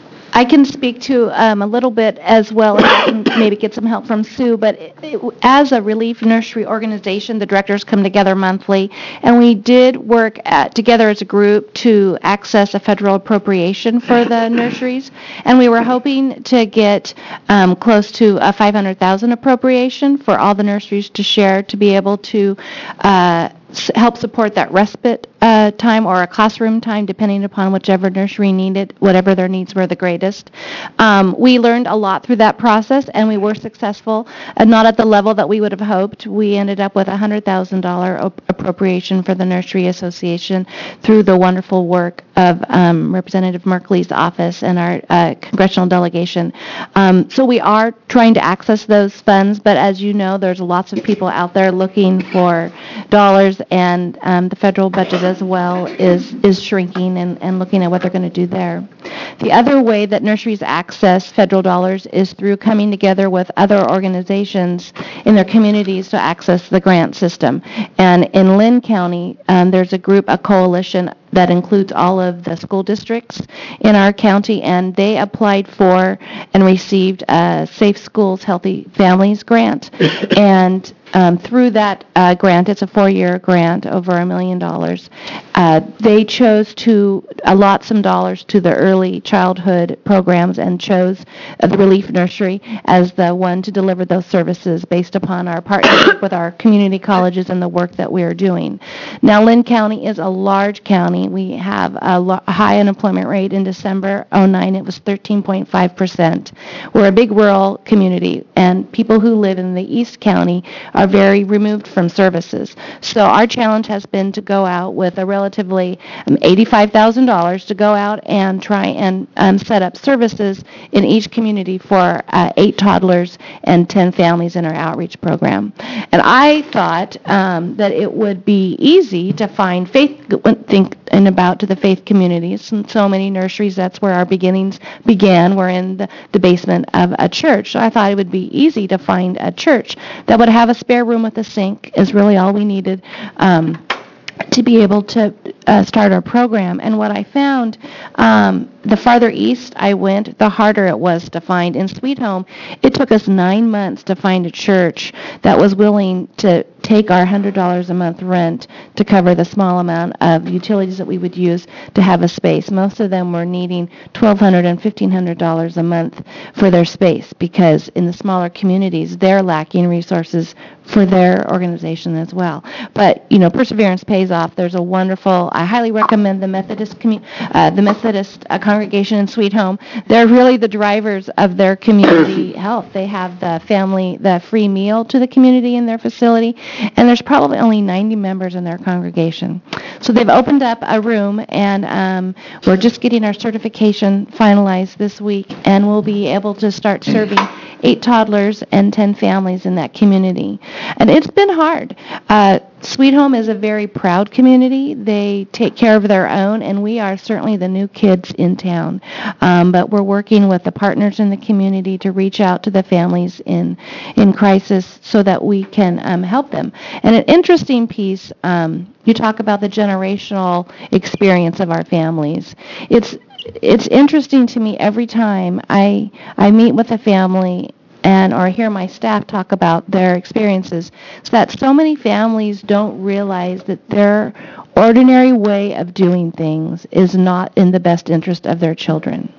[SPEAKER 14] I can speak to um, a little bit as well, as I can maybe get some help from Sue, but it- it- as a relief nursery organization, the directors come together monthly, and we did work at- together as a group to access a federal appropriation for the nurseries, and we were hoping to get um, close to a five hundred thousand appropriation for all the nurseries to share to be able to uh, s- help support that respite uh, time or a classroom time, depending upon whichever nursery needed, whatever their needs were the greatest. Um, We learned a lot through that process, and we were successful, uh, not at the level that we would have hoped. We ended up with a one hundred thousand dollars ap- appropriation for the Nursery Association through the wonderful work of um, Representative Merkley's office and our uh, congressional delegation. Um, So we are trying to access those funds, but as you know, there's lots of people out there looking for dollars, and um, the federal budget as well is, is shrinking and, and looking at what they're going to do there. The other way that nurseries access federal dollars is through coming together with other organizations in their communities to access the grant system. And in Lynn County, um, there's a group, a coalition that includes all of the school districts in our county, and they applied for and received a Safe Schools, Healthy Families grant. And um, through that uh, grant, it's a four-year grant, over a million dollars, uh, they chose to allot some dollars to the early childhood programs and chose uh, the Relief Nursery as the one to deliver those services based upon our partnership with our community colleges and the work that we are doing. Now, Lynn County is a large county. We have a lo- a high unemployment rate. In December oh nine, it was thirteen point five percent. We're a big rural community, and people who live in the East County are very removed from services. So our challenge has been to go out with a relatively um, eighty-five thousand dollars to go out and try and um, set up services in each community for uh, eight toddlers and ten families in our outreach program. And I thought um, that it would be easy to find faith, think and about to the faith communities, and so many nurseries, that's where our beginnings began. We're in the, the basement of a church. So I thought it would be easy to find a church that would have a spare room with a sink, is really all we needed um, to be able to uh, start our program. And what I found, um, the farther east I went, the harder it was to find. In Sweet Home, it took us nine months to find a church that was willing to take our one hundred dollars a month rent to cover the small amount of utilities that we would use to have a space. Most of them were needing twelve hundred dollars and fifteen hundred dollars a month for their space, because in the smaller communities, they're lacking resources for their organization as well. But, you know, perseverance pays off. There's a wonderful, I highly recommend the Methodist commu- uh, the Methodist uh, congregation in Sweet Home. They're really the drivers of their community health. They have the family, the free meal to the community in their facility, and there's probably only ninety members in their congregation. So they've opened up a room, and um, we're just getting our certification finalized this week, and we'll be able to start serving eight toddlers and ten families in that community. And it's been hard. Uh, Sweet Home is a very proud community. They take care of their own, and we are certainly the new kids in town. Um, but we're working with the partners in the community to reach out to the families in in crisis so that we can um, help them. And an interesting piece, um, you talk about the generational experience of our families. It's it's interesting to me every time I I meet with a family and or hear my staff talk about their experiences, is that so many families don't realize that their ordinary way of doing things is not in the best interest of their children.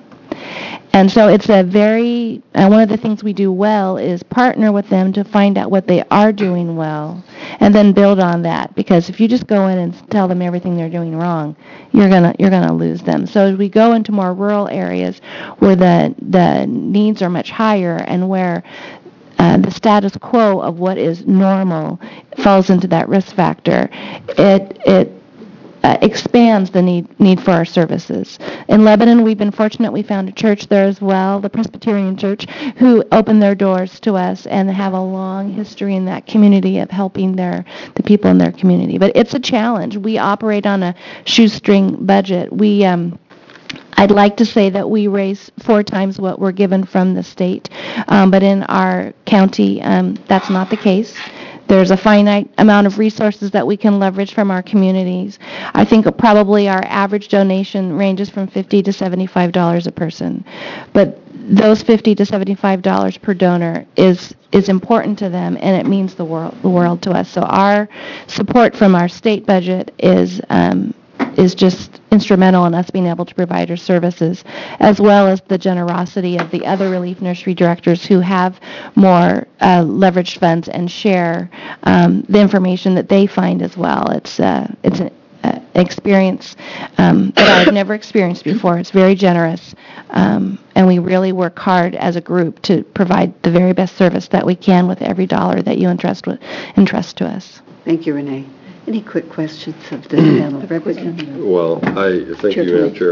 [SPEAKER 14] And so it's a very, uh, one of the things we do well is partner with them to find out what they are doing well and then build on that. Because if you just go in and tell them everything they're doing wrong, you're gonna you're gonna lose them. So as we go into more rural areas where the the needs are much higher and where uh, the status quo of what is normal falls into that risk factor, it it Uh, expands the need need for our services. In Lebanon, we've been fortunate. We found a church there as well, the Presbyterian Church, who opened their doors to us and have a long history in that community of helping their the people in their community. But it's a challenge. We operate on a shoestring budget. We um, I'd like to say that we raise four times what we're given from the state, um, but in our county, um, that's not the case. there's a finite amount of resources that we can leverage from our communities. I think probably our average donation ranges from fifty to seventy-five dollars a person. But those fifty to seventy-five dollars per donor is is important to them, and it means the world the world to us. So our support from our state budget is um, is just instrumental in us being able to provide our services, as well as the generosity of the other relief nursery directors who have more uh, leveraged funds and share um, the information that they find as well. It's uh, it's an uh, experience um, that I've never experienced before. It's very generous, um, and we really work hard as a group to provide the very best service that we can with every dollar that you entrust with, entrust to us.
[SPEAKER 1] Thank you, Renee. Any quick questions of the panel representative?
[SPEAKER 10] Well, I, thank you, Madam Chair.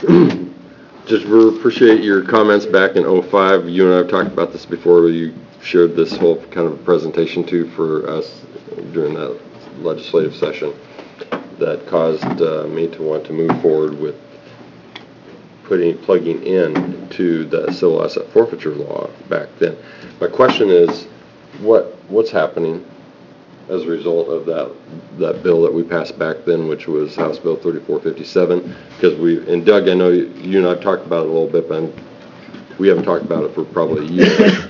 [SPEAKER 10] Just re- appreciate your comments back in oh five. You and I have talked about this before. You shared this whole kind of presentation too for us during that legislative session that caused uh, me to want to move forward with putting, plugging in to the civil asset forfeiture law back then. My question is, what what's happening as a result of that that bill that we passed back then, which was House Bill thirty-four fifty-seven? Because we, and Doug, I know you, you and I have talked about it a little bit, but we haven't talked about it for probably a year.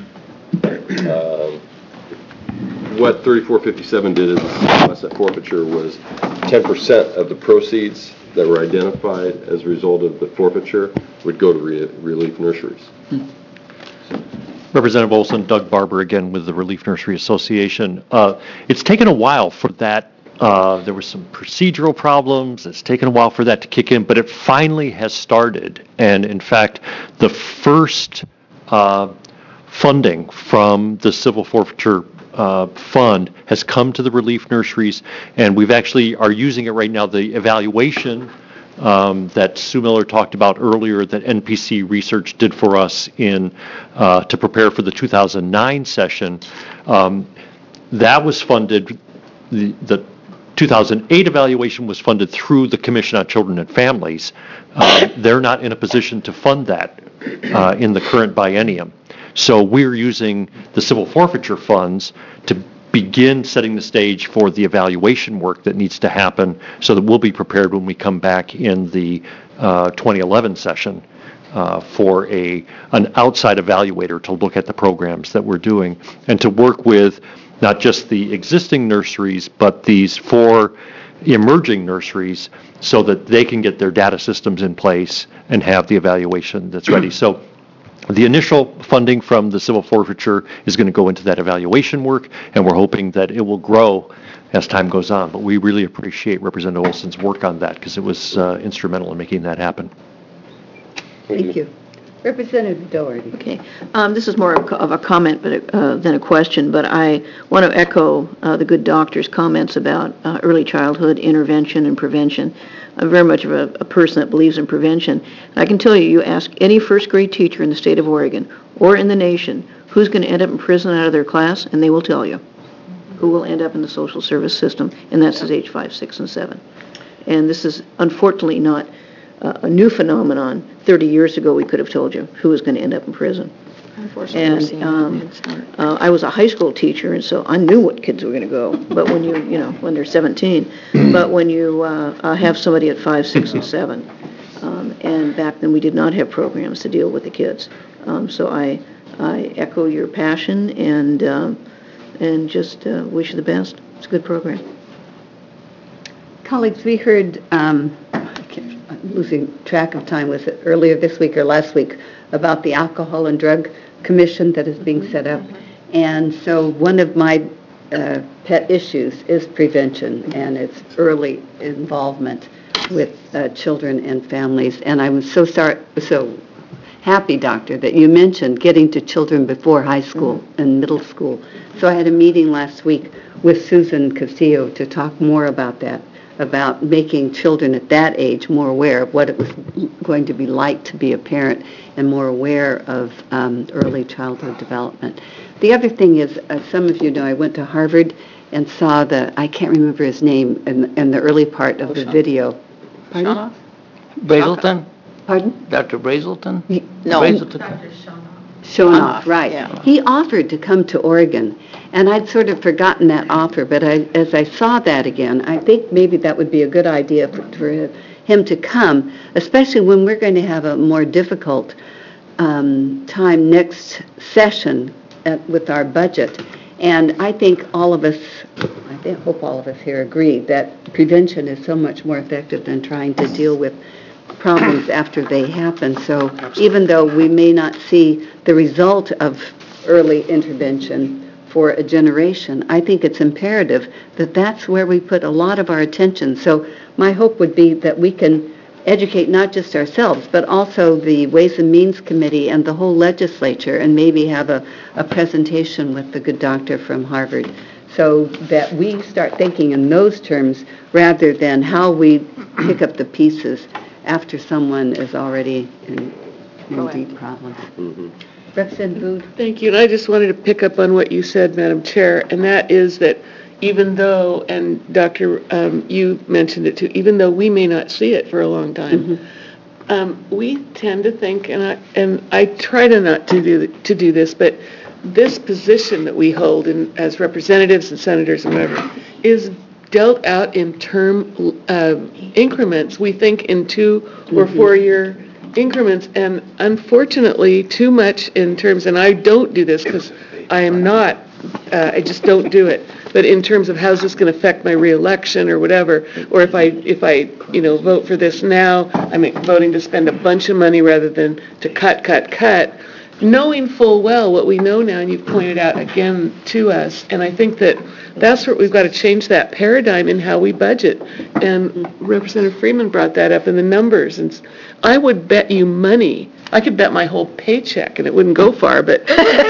[SPEAKER 10] um, what thirty-four fifty-seven did as a asset forfeiture was ten percent of the proceeds that were identified as a result of the forfeiture would go to re- relief nurseries.
[SPEAKER 2] Hmm. Representative Olson, Doug Barber again with the Relief Nursery Association. Uh, it's taken a while for that. Uh, there were some procedural problems. It's taken a while for that to kick in, but it finally has started. And in fact, the first uh, funding from the Civil Forfeiture uh, Fund has come to the relief nurseries, and we've actually are using it right now. The evaluation Um, that Sue Miller talked about earlier that N P C Research did for us in uh, to prepare for the two thousand nine session, um, that was funded, the, the two thousand eight evaluation was funded through the Commission on Children and Families. Uh, they're not in a position to fund that uh, in the current biennium. So we're using the civil forfeiture funds to begin setting the stage for the evaluation work that needs to happen so that we'll be prepared when we come back in the uh, twenty eleven session uh, for a an outside evaluator to look at the programs that we're doing and to work with not just the existing nurseries, but these four emerging nurseries so that they can get their data systems in place and have the evaluation that's ready. So the initial funding from the civil forfeiture is going to go into that evaluation work, and we're hoping that it will grow as time goes on. But we really appreciate Representative Olson's work on that because it was uh, instrumental in making that happen.
[SPEAKER 1] Thank you. Representative Doherty.
[SPEAKER 5] Okay. Um, This is more of a comment but uh, than a question, but I want to echo uh, the good doctor's comments about uh, early childhood intervention and prevention. I'm very much of a, a person that believes in prevention. I can tell you, you ask any first grade teacher in the state of Oregon or in the nation who's going to end up in prison out of their class, and they will tell you who will end up in the social service system, and that's at age five, six, and seven. And this is unfortunately not uh, a new phenomenon. thirty years ago, we could have told you who was going to end up in prison. And um, uh, I was a high school teacher, and so I knew what kids were going to go. But when you, you know, when they're seventeen, but when you uh, uh, have somebody at five, six, and seven, um, and back then we did not have programs to deal with the kids. Um, so I, I echo your passion and um, and just uh, wish you the best. It's a good program.
[SPEAKER 1] Colleagues, we heard, um, I can't, I'm losing track of time, was it earlier this week or last week, about the Alcohol and Drug Commission that is being set up. And so one of my uh, pet issues is prevention and its early involvement with uh, children and families. And I'm so sorry, so happy, Doctor, that you mentioned getting to children before high school and middle school. So I had a meeting last week with Susan Castillo to talk more about that, about making children at that age more aware of what it was going to be like to be a parent and more aware of um, early childhood development. The other thing is, uh, some of you know, I went to Harvard and saw the, I can't remember his name, in, in the early part of the video. Pardon?
[SPEAKER 8] Brazelton?
[SPEAKER 1] Pardon?
[SPEAKER 8] Doctor Brazelton?
[SPEAKER 5] No.
[SPEAKER 8] Brazelton.
[SPEAKER 1] shown
[SPEAKER 5] Off,
[SPEAKER 1] off, right.
[SPEAKER 5] yeah.
[SPEAKER 1] He offered to come to Oregon, and I'd sort of forgotten that offer, but I, as I saw that again, I think maybe that would be a good idea for, for him to come, especially when we're going to have a more difficult um, time next session at, with our budget. And I think all of us, I think, hope all of us here agree that prevention is so much more effective than trying to deal with problems after they happen. So even though we may not see the result of early intervention for a generation, I think it's imperative that that's where we put a lot of our attention. So my hope would be that we can educate not just ourselves, but also the Ways and Means Committee and the whole legislature, and maybe have a, a presentation with the good doctor from Harvard, so that we start thinking in those terms rather than how we pick up the pieces after someone is already in, in deep problems. Representative Boone?
[SPEAKER 7] Thank you, and I just wanted to pick up on what you said, Madam Chair, and that is that even though, and Doctor, um, you mentioned it too, even though we may not see it for a long time, um, we tend to think, and I, and I try to not to do, to do this, but this position that we hold in, as representatives and senators and whatever, is dealt out in term uh, increments. We think in two or four-year increments, and unfortunately, too much in terms, and I don't do this because I am not, uh, I just don't do it, but in terms of how's this going to affect my reelection or whatever, or if I, if I, you know, vote for this now, I'm voting to spend a bunch of money rather than to cut, cut, cut, knowing full well what we know now, and you've pointed out again to us, and I think that that's what we've got to change, that paradigm in how we budget. And Representative Freeman brought that up in the numbers, and I would bet you money, I could bet my whole paycheck, and it wouldn't go far, but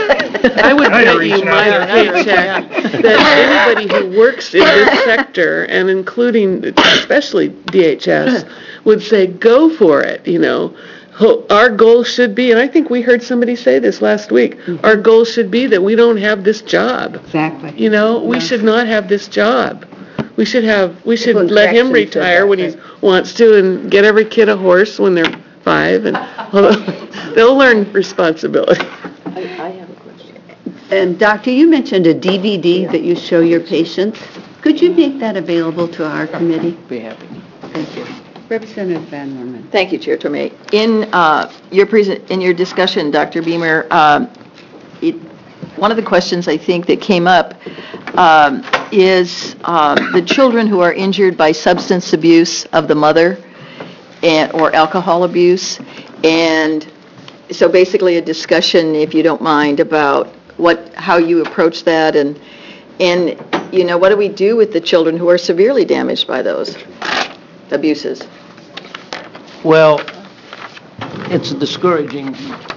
[SPEAKER 7] I would bet you my paycheck that anybody who works in this sector, and including especially D H S, would say, go for it, you know. Our goal should be, and I think we heard somebody say this last week, our goal should be that we don't have this job.
[SPEAKER 1] Exactly.
[SPEAKER 7] You know, we should not have this job. We should have, we should
[SPEAKER 1] People in
[SPEAKER 7] let him
[SPEAKER 1] corrections said
[SPEAKER 7] retire
[SPEAKER 1] that,
[SPEAKER 7] when he
[SPEAKER 1] right.
[SPEAKER 7] wants to, and get every kid a horse when they're five, and well, they'll learn responsibility.
[SPEAKER 5] I have a question.
[SPEAKER 1] And Doctor, you mentioned a D V D that you show your patients. Could you make that available to our committee?
[SPEAKER 8] Be happy.
[SPEAKER 1] Thank you. Representative Van Norman.
[SPEAKER 5] Thank you, Chair Tomei. In uh, your present, in your discussion, Doctor Beamer, um, it, one of the questions I think that came up um, is uh, the children who are injured by substance abuse of the mother and, or alcohol abuse. And so basically a discussion, if you don't mind, about what, how you approach that, and, and, you know, what do we do with the children who are severely damaged by those abuses?
[SPEAKER 8] Well, it's a discouraging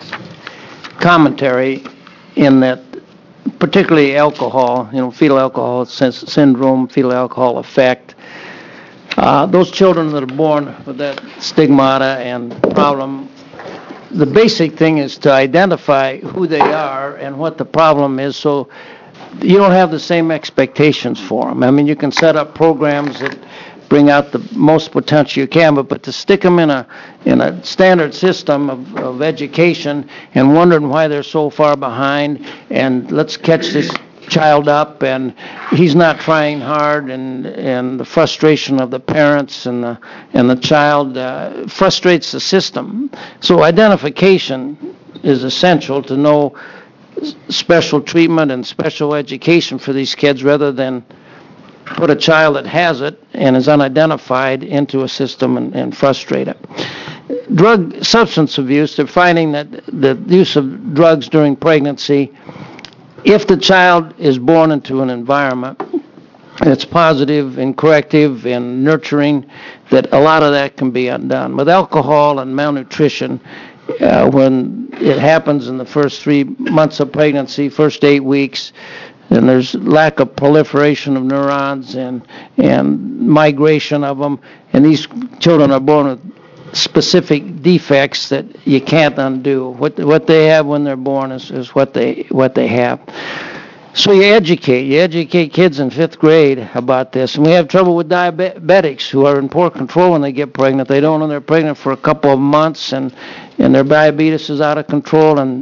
[SPEAKER 8] commentary in that, particularly alcohol, you know, fetal alcohol syndrome, fetal alcohol effect. Uh, those children that are born with that stigmata and problem, the basic thing is to identify who they are and what the problem is, so you don't have the same expectations for them. I mean, you can set up programs that bring out the most potential you can, but, but to stick them in a in a standard system of, of education and wondering why they're so far behind, and let's catch this child up, and he's not trying hard, and and the frustration of the parents and the and the child uh, frustrates the system. So identification is essential to know special treatment and special education for these kids, rather than put a child that has it and is unidentified into a system and, and frustrate it. Drug substance abuse, they're finding that the use of drugs during pregnancy, if the child is born into an environment that's positive and corrective and nurturing, that a lot of that can be undone. With alcohol and malnutrition, uh, when it happens in the first three months of pregnancy, first eight weeks, and there's lack of proliferation of neurons and and migration of them, and these children are born with specific defects that you can't undo. What what they have when they're born is, is what they what they have. So you educate, you educate kids in fifth grade about this, and we have trouble with diabetics who are in poor control when they get pregnant. They don't know they're pregnant for a couple of months, and and their diabetes is out of control, and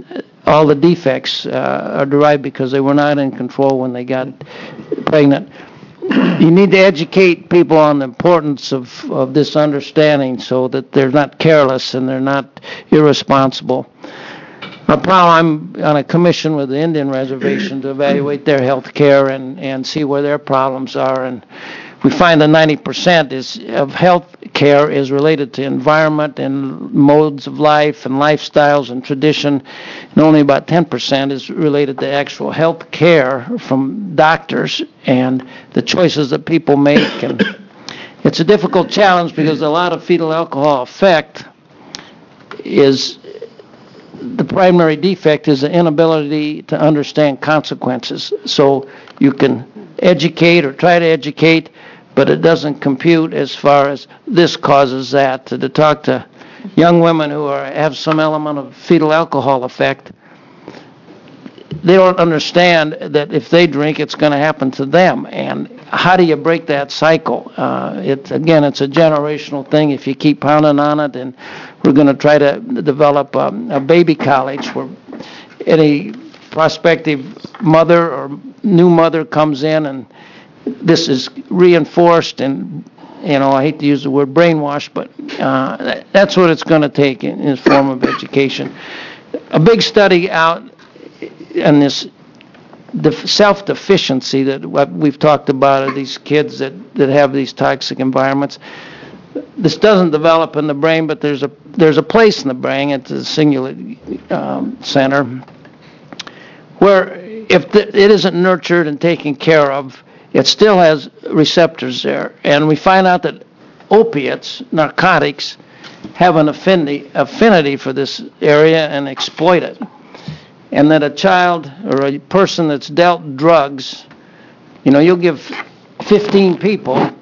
[SPEAKER 8] all the defects uh, are derived because they were not in control when they got pregnant. You need to educate people on the importance of, of this understanding so that they're not careless and they're not irresponsible. Our problem, I'm on a commission with the Indian Reservation to evaluate their health care and, and see where their problems are. And we find that ninety percent is, of health care is related to environment and modes of life and lifestyles and tradition, and only about ten percent is related to actual health care from doctors and the choices that people make. And it's a difficult challenge because a lot of fetal alcohol effect is, the primary defect is the inability to understand consequences. So you can educate or try to educate, but it doesn't compute as far as this causes that. To, to talk to young women who are, have some element of fetal alcohol effect, they don't understand that if they drink, it's going to happen to them. And how do you break that cycle? Uh, it, again, it's a generational thing. If you keep pounding on it, and we're going to try to develop um, a baby college where any prospective mother or new mother comes in, and this is reinforced, and, you know, I hate to use the word brainwash, but uh, that, that's what it's going to take in this form of education. A big study out on this def- self-deficiency that what we've talked about are these kids that, that have these toxic environments. This doesn't develop in the brain, but there's a there's a place in the brain at the cingulate um, center where if the, it isn't nurtured and taken care of, it still has receptors there. And we find out that opiates, narcotics, have an affinity, affinity for this area and exploit it. And that a child or a person that's dealt drugs, you know, you'll give fifteen people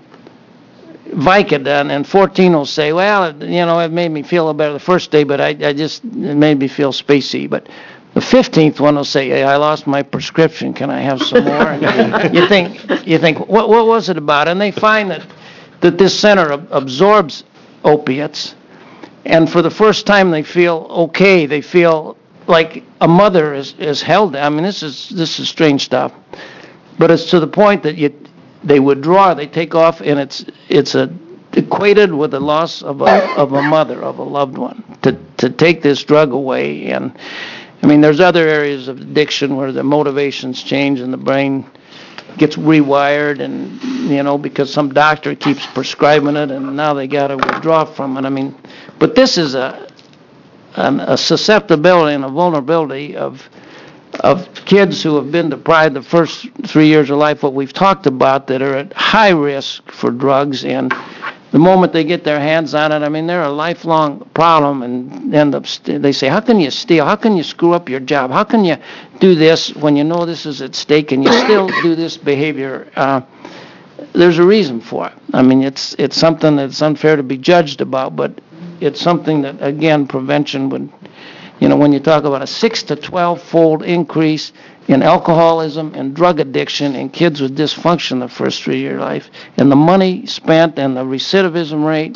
[SPEAKER 8] Vicodin, and fourteen will say, well, you know, it made me feel a little better the first day, but I, I just, it made me feel spacey. But the fifteenth one will say, hey, I lost my prescription, can I have some more? And you think, you think, what, what was it about? And they find that, that this center ab- absorbs opiates, and for the first time they feel okay, they feel like a mother is, is held. I mean, this is, this is strange stuff. But it's to the point that you, they withdraw, they take off, and it's it's a, equated with the loss of a of a mother, of a loved one, to to take this drug away. And I mean, there's other areas of addiction where the motivations change and the brain gets rewired, and you know, because some doctor keeps prescribing it, and now they got to withdraw from it. I mean, but this is a an, a susceptibility and a vulnerability of. of kids who have been deprived the first three years of life, what we've talked about, that are at high risk for drugs, and the moment they get their hands on it, I mean, they're a lifelong problem, and end up, st- they say, how can you steal? How can you screw up your job? How can you do this when you know this is at stake and you still do this behavior? Uh, there's a reason for it. I mean, it's it's something that's unfair to be judged about, but it's something that, again, prevention would. You know, when you talk about a six to twelve-fold increase in alcoholism and drug addiction in kids with dysfunction the first three years of life, and the money spent and the recidivism rate,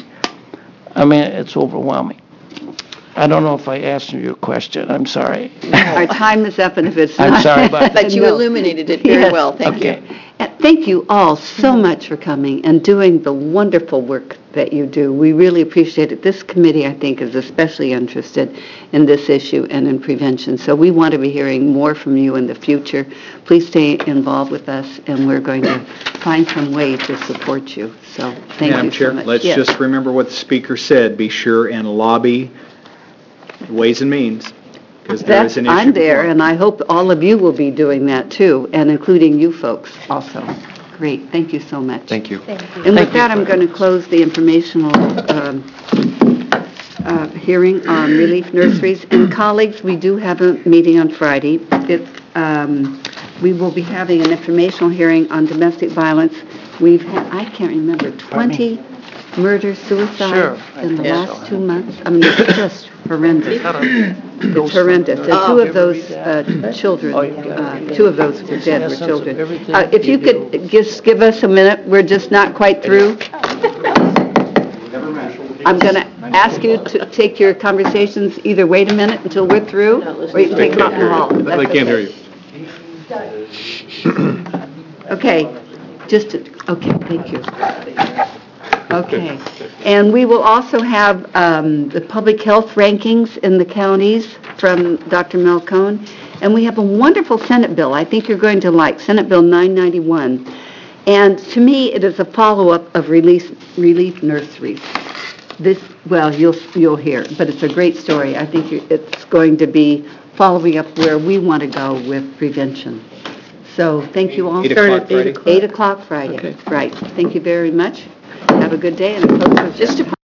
[SPEAKER 8] I mean, it's overwhelming. I don't know if I answered your question. I'm sorry.
[SPEAKER 1] Our time is up, and if it's
[SPEAKER 8] I'm
[SPEAKER 1] not...
[SPEAKER 8] sorry about that.
[SPEAKER 5] But you
[SPEAKER 1] No.
[SPEAKER 5] illuminated it very
[SPEAKER 1] Yes.
[SPEAKER 5] well, thank
[SPEAKER 8] Okay.
[SPEAKER 5] you.
[SPEAKER 1] And thank you all so much for coming and doing the wonderful work that you do. We really appreciate it. This committee, I think, is especially interested in this issue and in prevention. So we want to be hearing more from you in the future. Please stay involved with us, and we're going to find some way to support you. So thank
[SPEAKER 4] Madam
[SPEAKER 1] you so
[SPEAKER 4] Chair,
[SPEAKER 1] much.
[SPEAKER 4] let's
[SPEAKER 1] Yes.
[SPEAKER 4] just remember what the speaker said. Be sure and lobby Ways and Means, because there
[SPEAKER 1] That's,
[SPEAKER 4] is an issue.
[SPEAKER 1] I'm there,
[SPEAKER 4] before.
[SPEAKER 1] and I hope all of you will be doing that too, and including you folks also. Great, thank you so much.
[SPEAKER 4] Thank you.
[SPEAKER 1] And with that, I'm going to close the informational um, uh, hearing on relief nurseries. And colleagues, we do have a meeting on Friday. It, um, we will be having an informational hearing on domestic violence. We've had, I can't remember, twenty murders, suicides
[SPEAKER 8] Sure, I
[SPEAKER 1] in the
[SPEAKER 8] think
[SPEAKER 1] last
[SPEAKER 8] so.
[SPEAKER 1] two months. I mean, it's just horrendous. It's horrendous. And two of those uh, children, uh, two of those were dead were children. Uh, If you could just give us a minute, we're just not quite through. I'm going to ask you to take your conversations, either wait a minute until we're through, or you can take them out in the hall.
[SPEAKER 11] They can't hear you.
[SPEAKER 1] Okay, just, to- okay, thank you. Okay. And we will also have um, the public health rankings in the counties from Doctor Malcone. And we have a wonderful Senate bill I think you're going to like, Senate Bill nine ninety-one. And to me, it is a follow-up of relief, relief nurseries. This, well, you'll, you'll hear, but it's a great story. I think you- it's going to be following up where we want to go with prevention. So thank you all.
[SPEAKER 4] Eight o'clock Friday?
[SPEAKER 1] Eight o'clock Friday,
[SPEAKER 4] Okay.
[SPEAKER 1] right. Thank you very much. Have a good day and a close.
[SPEAKER 5] Just to